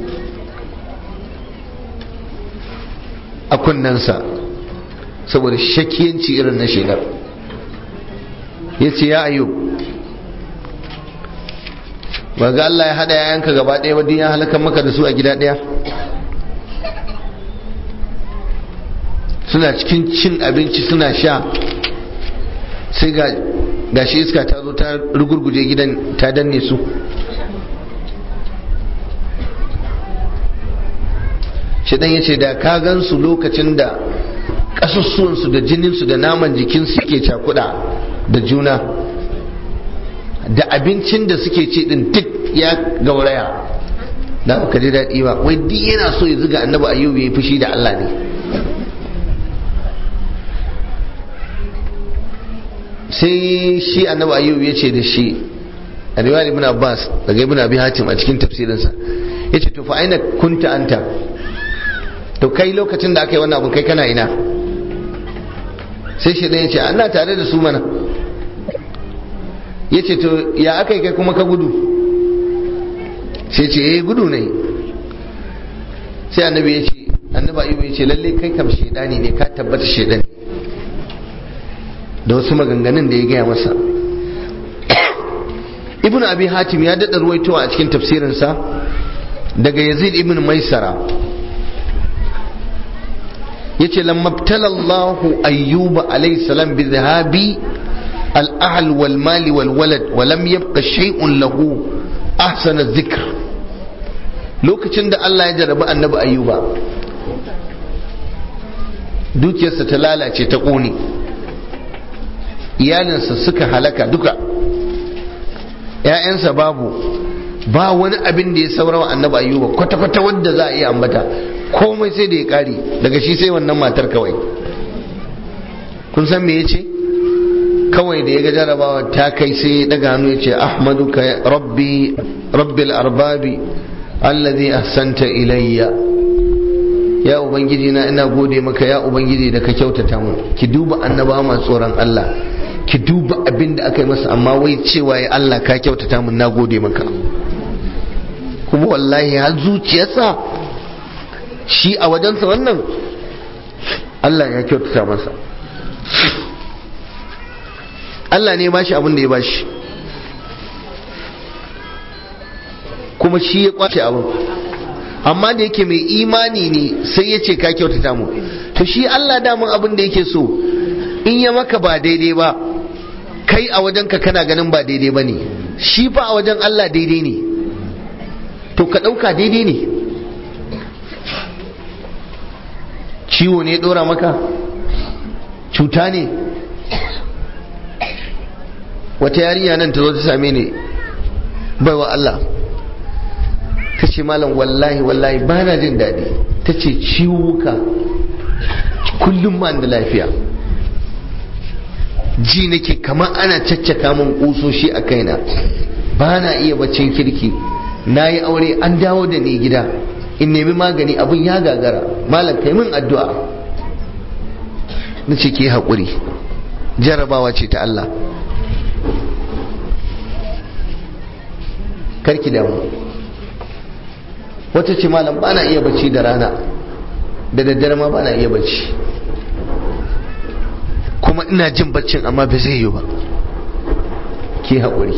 a kunnensa saboda shakiyanci irin na shaidan. ya ce ya ayyub, ba ga Allah ya haɗa yayanka gaba ɗaya wadda ya halakar maka da su a gida ɗaya? suna cikin cin abinci suna sha sai ga gashi iska ta zo ta rugurguje gidan ta danne su. shedan yace da ka gansu lokacin da kasussuwansu da jininsu da naman jikinsu suke cakuda da juna da abincin da suke ci din duk ya gauraya da ka ji daɗi ba. wai duk yana so ya zuga annabi ayyubu ya fushi da Allah ne. sai shi annabi ayyubu ya ce da shi a riwayar ibn abbas daga ibn abi hatim a cikin tafsirinsa ya ce to fa aina kunta anta, to kai lokacin da aka yi wannan abun kai kana ina? sai shi ya ce ana tare da su mana. ya ce to ya aka yi kai kuma ka gudu? sai ce eh gudu ne. sai annabi ya ce annabi ayyubu ya ce lalle kai kam shedani ne, ka tabbata shedani, da wasu maganganun da ya gaya masa. ibn abi hatim ya daɗa ruwaitowa a cikin tafsirinsa daga yazid ibn maisara ya ce lamabtala Allahu ayyuba alayhi salam bi zahabi al-ahl wal mali wal walad wa lam yabqa shay'un lahu ahsana dhikr. lokacin da Allah ya jarabi annabi ayyuba dukiyarsa ta lalace ta ƙone, iyalinsa suka halaka duka, ‘ya'yansa babu, ba wani abin da ya saurawa annabi ayyuba kwata-kwata wadda za a iya ambata, komai sai da ya ƙari daga shi sai wannan matar kawai. kun san me ya ce? kawai da ya ga jarabawa ta kai sai ya daga hannu ya ce ahmaduka rabbi rabbil arbabi allazi ahsanta ilayya, ya ubangiji na ina gode maka ya ubangiji da ka kyautata mu. ki duba annaba masu tsoron Allah, ki duba abin da aka yi masa, amma wai cewa ya Allah ka kyautata mun, na gode maka. kuma wallahi har zuciyarsa shi a wajensa wannan Allah ya kyautata masa. Allah ne ya bashi abin da ya bashi, kuma shi ya kwace abin, amma da yake mai imani ne sai ya ce ka kyautata mu. to shi Allah damun abin da yake so in ya maka ba daidai ba, kai a wajenka kana ganin ba daidai ba ne, shi fa a wajen Allah daidai ne, to ka ɗauka daidai ne. ciwo ne ɗora maka, cuta ne. wata yarinya nan ta zo ta same ni baiwa Allah, ta ce malam wallahi wallahi ba na jin daɗi, ta ce ciwuka kullum ma da lafiya, ji nake kamar ana caccaka min kusoshi a kaina, ba na iya baccin kirki, na yi aure an dawo da ni gida in nemi magani abin ya gagara, malam kai min addu'a. na ce ke haƙuri, jarabawa ce ta Allah, karki damu. wata ce malam ba na iya bacci da rana, da daddare ma ba na iya bacci, kuma ina jin baccin amma ba zai yi ba, ke haƙuri.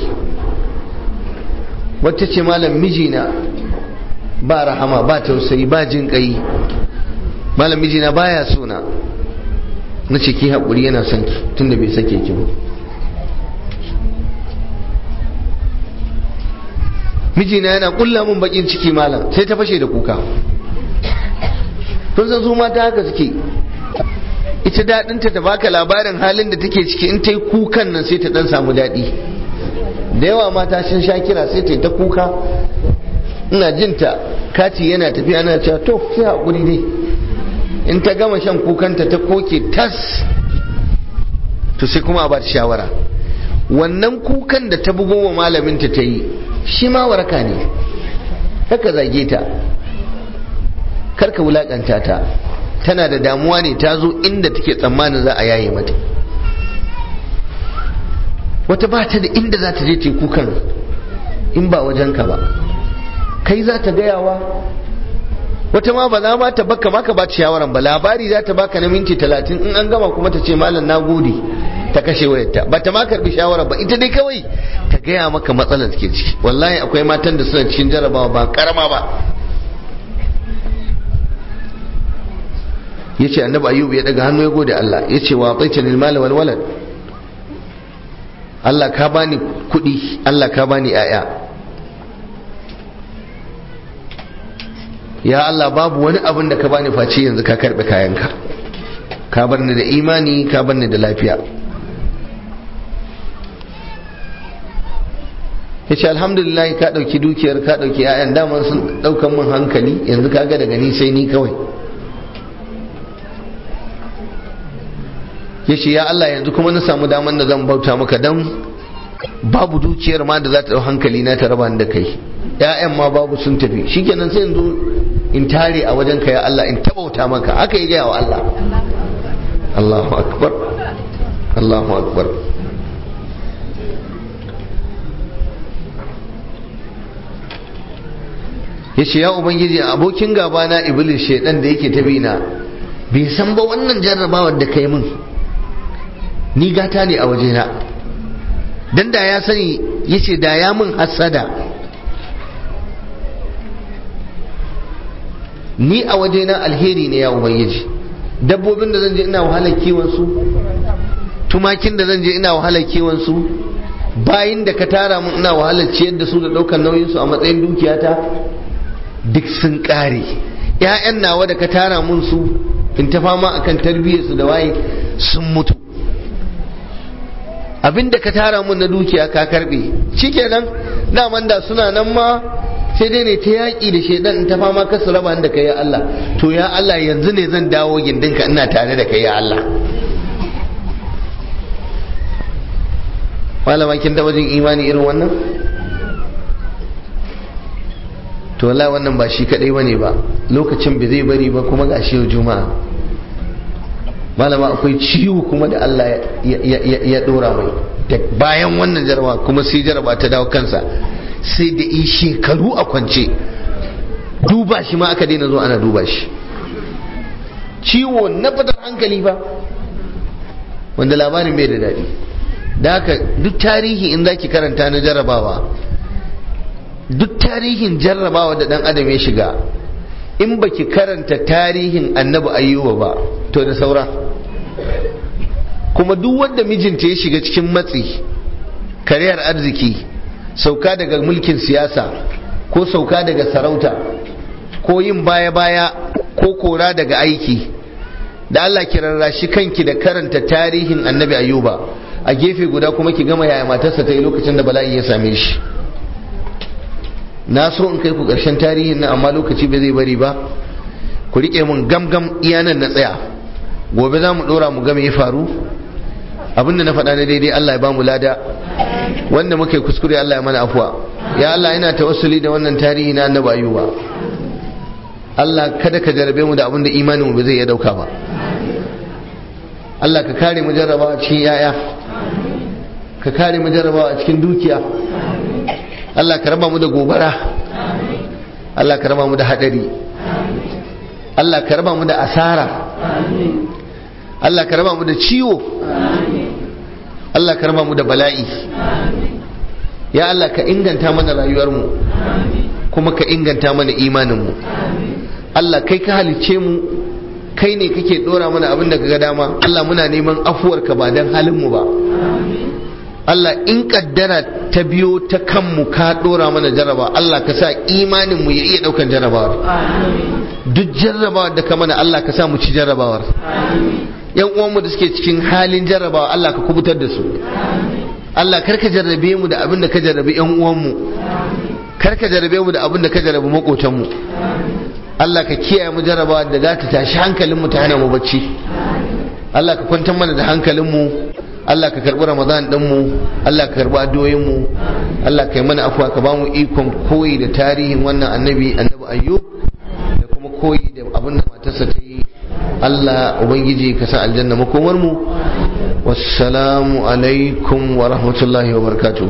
wata ce malam mijina ba rahama ba tausayi ba jin ƙai, malam mijina baya sona. na ce ke haƙuri, yana son ki tunda bai sake ki ba. mijina yana kulla mun bakin ciki malam, sai ta fashe da kuka. tun san su mata haka suke, ita daɗinta ta baka labarin halin da take ciki, in ta yi kukan nan sai ta ɗan samu daɗi. da yawa mata sun sha kira sai ta yi ta kuka, ina jinta kati yana tafiya ana cewa to sai haƙuri dai. in ta gama shan kukanta ta koke tas, to sai kuma a ba ta shawara. wannan kukan da ta bugo wa malaminta ta yi shi ma waraka ne, haka zage ta, karka wulakanta ta, tana da damuwa ne, ta zo inda take tsammanin za a yaye mata. wata ba ta da inda za ta je ta kukan in ba wajenka ba, kai za ta gayawa. wata ma ba za ma ta baka maka ba ta shawaran ba, labari za ta baka na minti talatin, in an gama kuma ta ce malam na gode, ta kashe wayarta, ba ta ma karbi shawara ba, ita dai kawai ta gaya maka matsalar da ke ciki. wallahi akwai matan da suna cikin jarabawa ba karama ba. yace annabi ayyub ya daga hannu ya gode Allah, yace wa ataitani al-mal wal walad, Allah ka bani kudi, Allah ka bani yaya, ya Allah babu wani abin da ka bani face yanzu ka karbe kayanka, ka bar ni da imani, ka bar ni da lafiya. yace alhamdulillah ka dauki dukiyar, ka dauki yayan, daman sun daukan min hankali, yanzu kaga daga ni sai ni kawai. yace ya Allah yanzu kuma na samu daman da zan bauta maka, dan babu dukiyar ma da za ta dau hankali na ta raba ni da kai, ƴaƴan ma babu, sun tafi, shikenan sai yanzu in tare a wajen ka ya Allah, in tabauta maka. Aka yi gaya wa Allah. Allahu akbar, Allahu akbar. yace ya ubangiji, abokin gaba na iblis, shedan da yake tabi na, bai san ba wannan jarrabawar da kai min ni gata ne a wajena, dan da ya sani, yace da ya min hasada, ni a wajena alheri ne ya ubangiji. dabbobin da zan je ina wahalar kiwon su, tumakin da zan je ina wahalar kiwon su, bayin da ka tara mun ina wahalar ciyar da su da daukar nauyin su a matsayin dukiyata, duk sun kare. ƴaƴan nawa da ka tara mun su in ta fama akan tarbiyyar su da waye, sun mutu. abinda ka tara mun na dukiya ka karbe, shikenan daman da suna nan ma sai dai ne ta yaƙi da shaidan in ta fama ka su raba da kai ya Allah. To ya Allah yanzu ne zan dawo gindinka ina tare da kai ya Allah. malama kin da wajen imani irin wannan? to wallahi wannan ba shi kadai bane ba, lokacin bai zai bari ba, kuma gashi yau juma'a. malama akwai ciwo kuma da Allah ya dora mai, da bayan wannan jaraba kuma sai jaraba ta dawo kansa, sai da yi shekaru a kwance, duba shi ma aka daina zo ana duba shi. ciwo na fitar hankali ba, wanda labarin bai da daɗi. da haka duk tarihi in zaki karanta na jarrabawa, duk tarihin jarrabawa da dan adam ya shiga, in baki karanta tarihin annabi ayyuba ba to da saura. kuma duk wanda mijinta ya shiga cikin matsi, kariyar arziki, sauka daga mulkin siyasa, ko sauka daga sarauta, ko yin baya-baya, ko kora daga aiki, da Allah ki rarrashi kanki da karanta tarihin annabi ayyuba, a gefe guda kuma ki gama yaya matarsa ta yi lokacin da bala'i ya same shi. na so in kai ku ƙarshen tarihin nan, amma lokaci bai zai bari ba. ku riƙe mun gamgam iyanan na tsaya, gobe za mu ɗora mu game ya faru. abinda na faɗa na daidai Allah ya ba mu lada, wanda muka yi kuskure Allah ya mana afuwa. ya Allah ina tawassuli da wannan tarihi na annabi ayyuba, Allah kada ka jarabe mu da abinda imanin mu bai zai iya dauka ba. Allah ka kare mu jarrabawa a cikin yaya, ka kare mu jarrabawa a cikin dukiya. Allah ka raba mu da gobara, Allah ka raba mu da hadari, Allah ka raba mu da asara, Allah ka raba mu da ciwo, Allah ka raba mu da bala'i. ya Allah ka inganta mana rayuwarmu, kuma ka inganta mana imaninmu. Allah kai ka halicce mu, kai ne kake dora mana abin da kaga dama. Allah muna neman afuwarka ba dan halin mu ba. Allah in kaddara ta biyo ta kanmu ka dora mana jarraba, Allah ka sa imanin mu ya iya daukan jarrabawar. duk jarrabawar da ka mana Allah ka sa mu ci jarrabawar. yan uwanmu da suke cikin halin jarrabawa Allah ka kubutar da su. Allah karka jarrabe mu da abin da ka jarrabe yan uwanmu, karka jarrabe mu da abin da ka jarrabe makotanmu. Allah ka kiyaye mu jarrabawa da za ta tashi hankalin mu ta hana mu bacci. Allah ka kwantar mana da hankalin mu. Allah ka karbi Ramadan din mu, Allah ka karbi addu'o'in mu. Allah ka yi mana afwa, ka ba mu ikon koyi da tarihin wannan annabi annabi Ayyub, da kuma koyi da abin da matarsa ta yi. Allah ubangiji ka sa aljanna makomar mu. Wassalamu alaikum wa rahmatullahi wa barakatuh.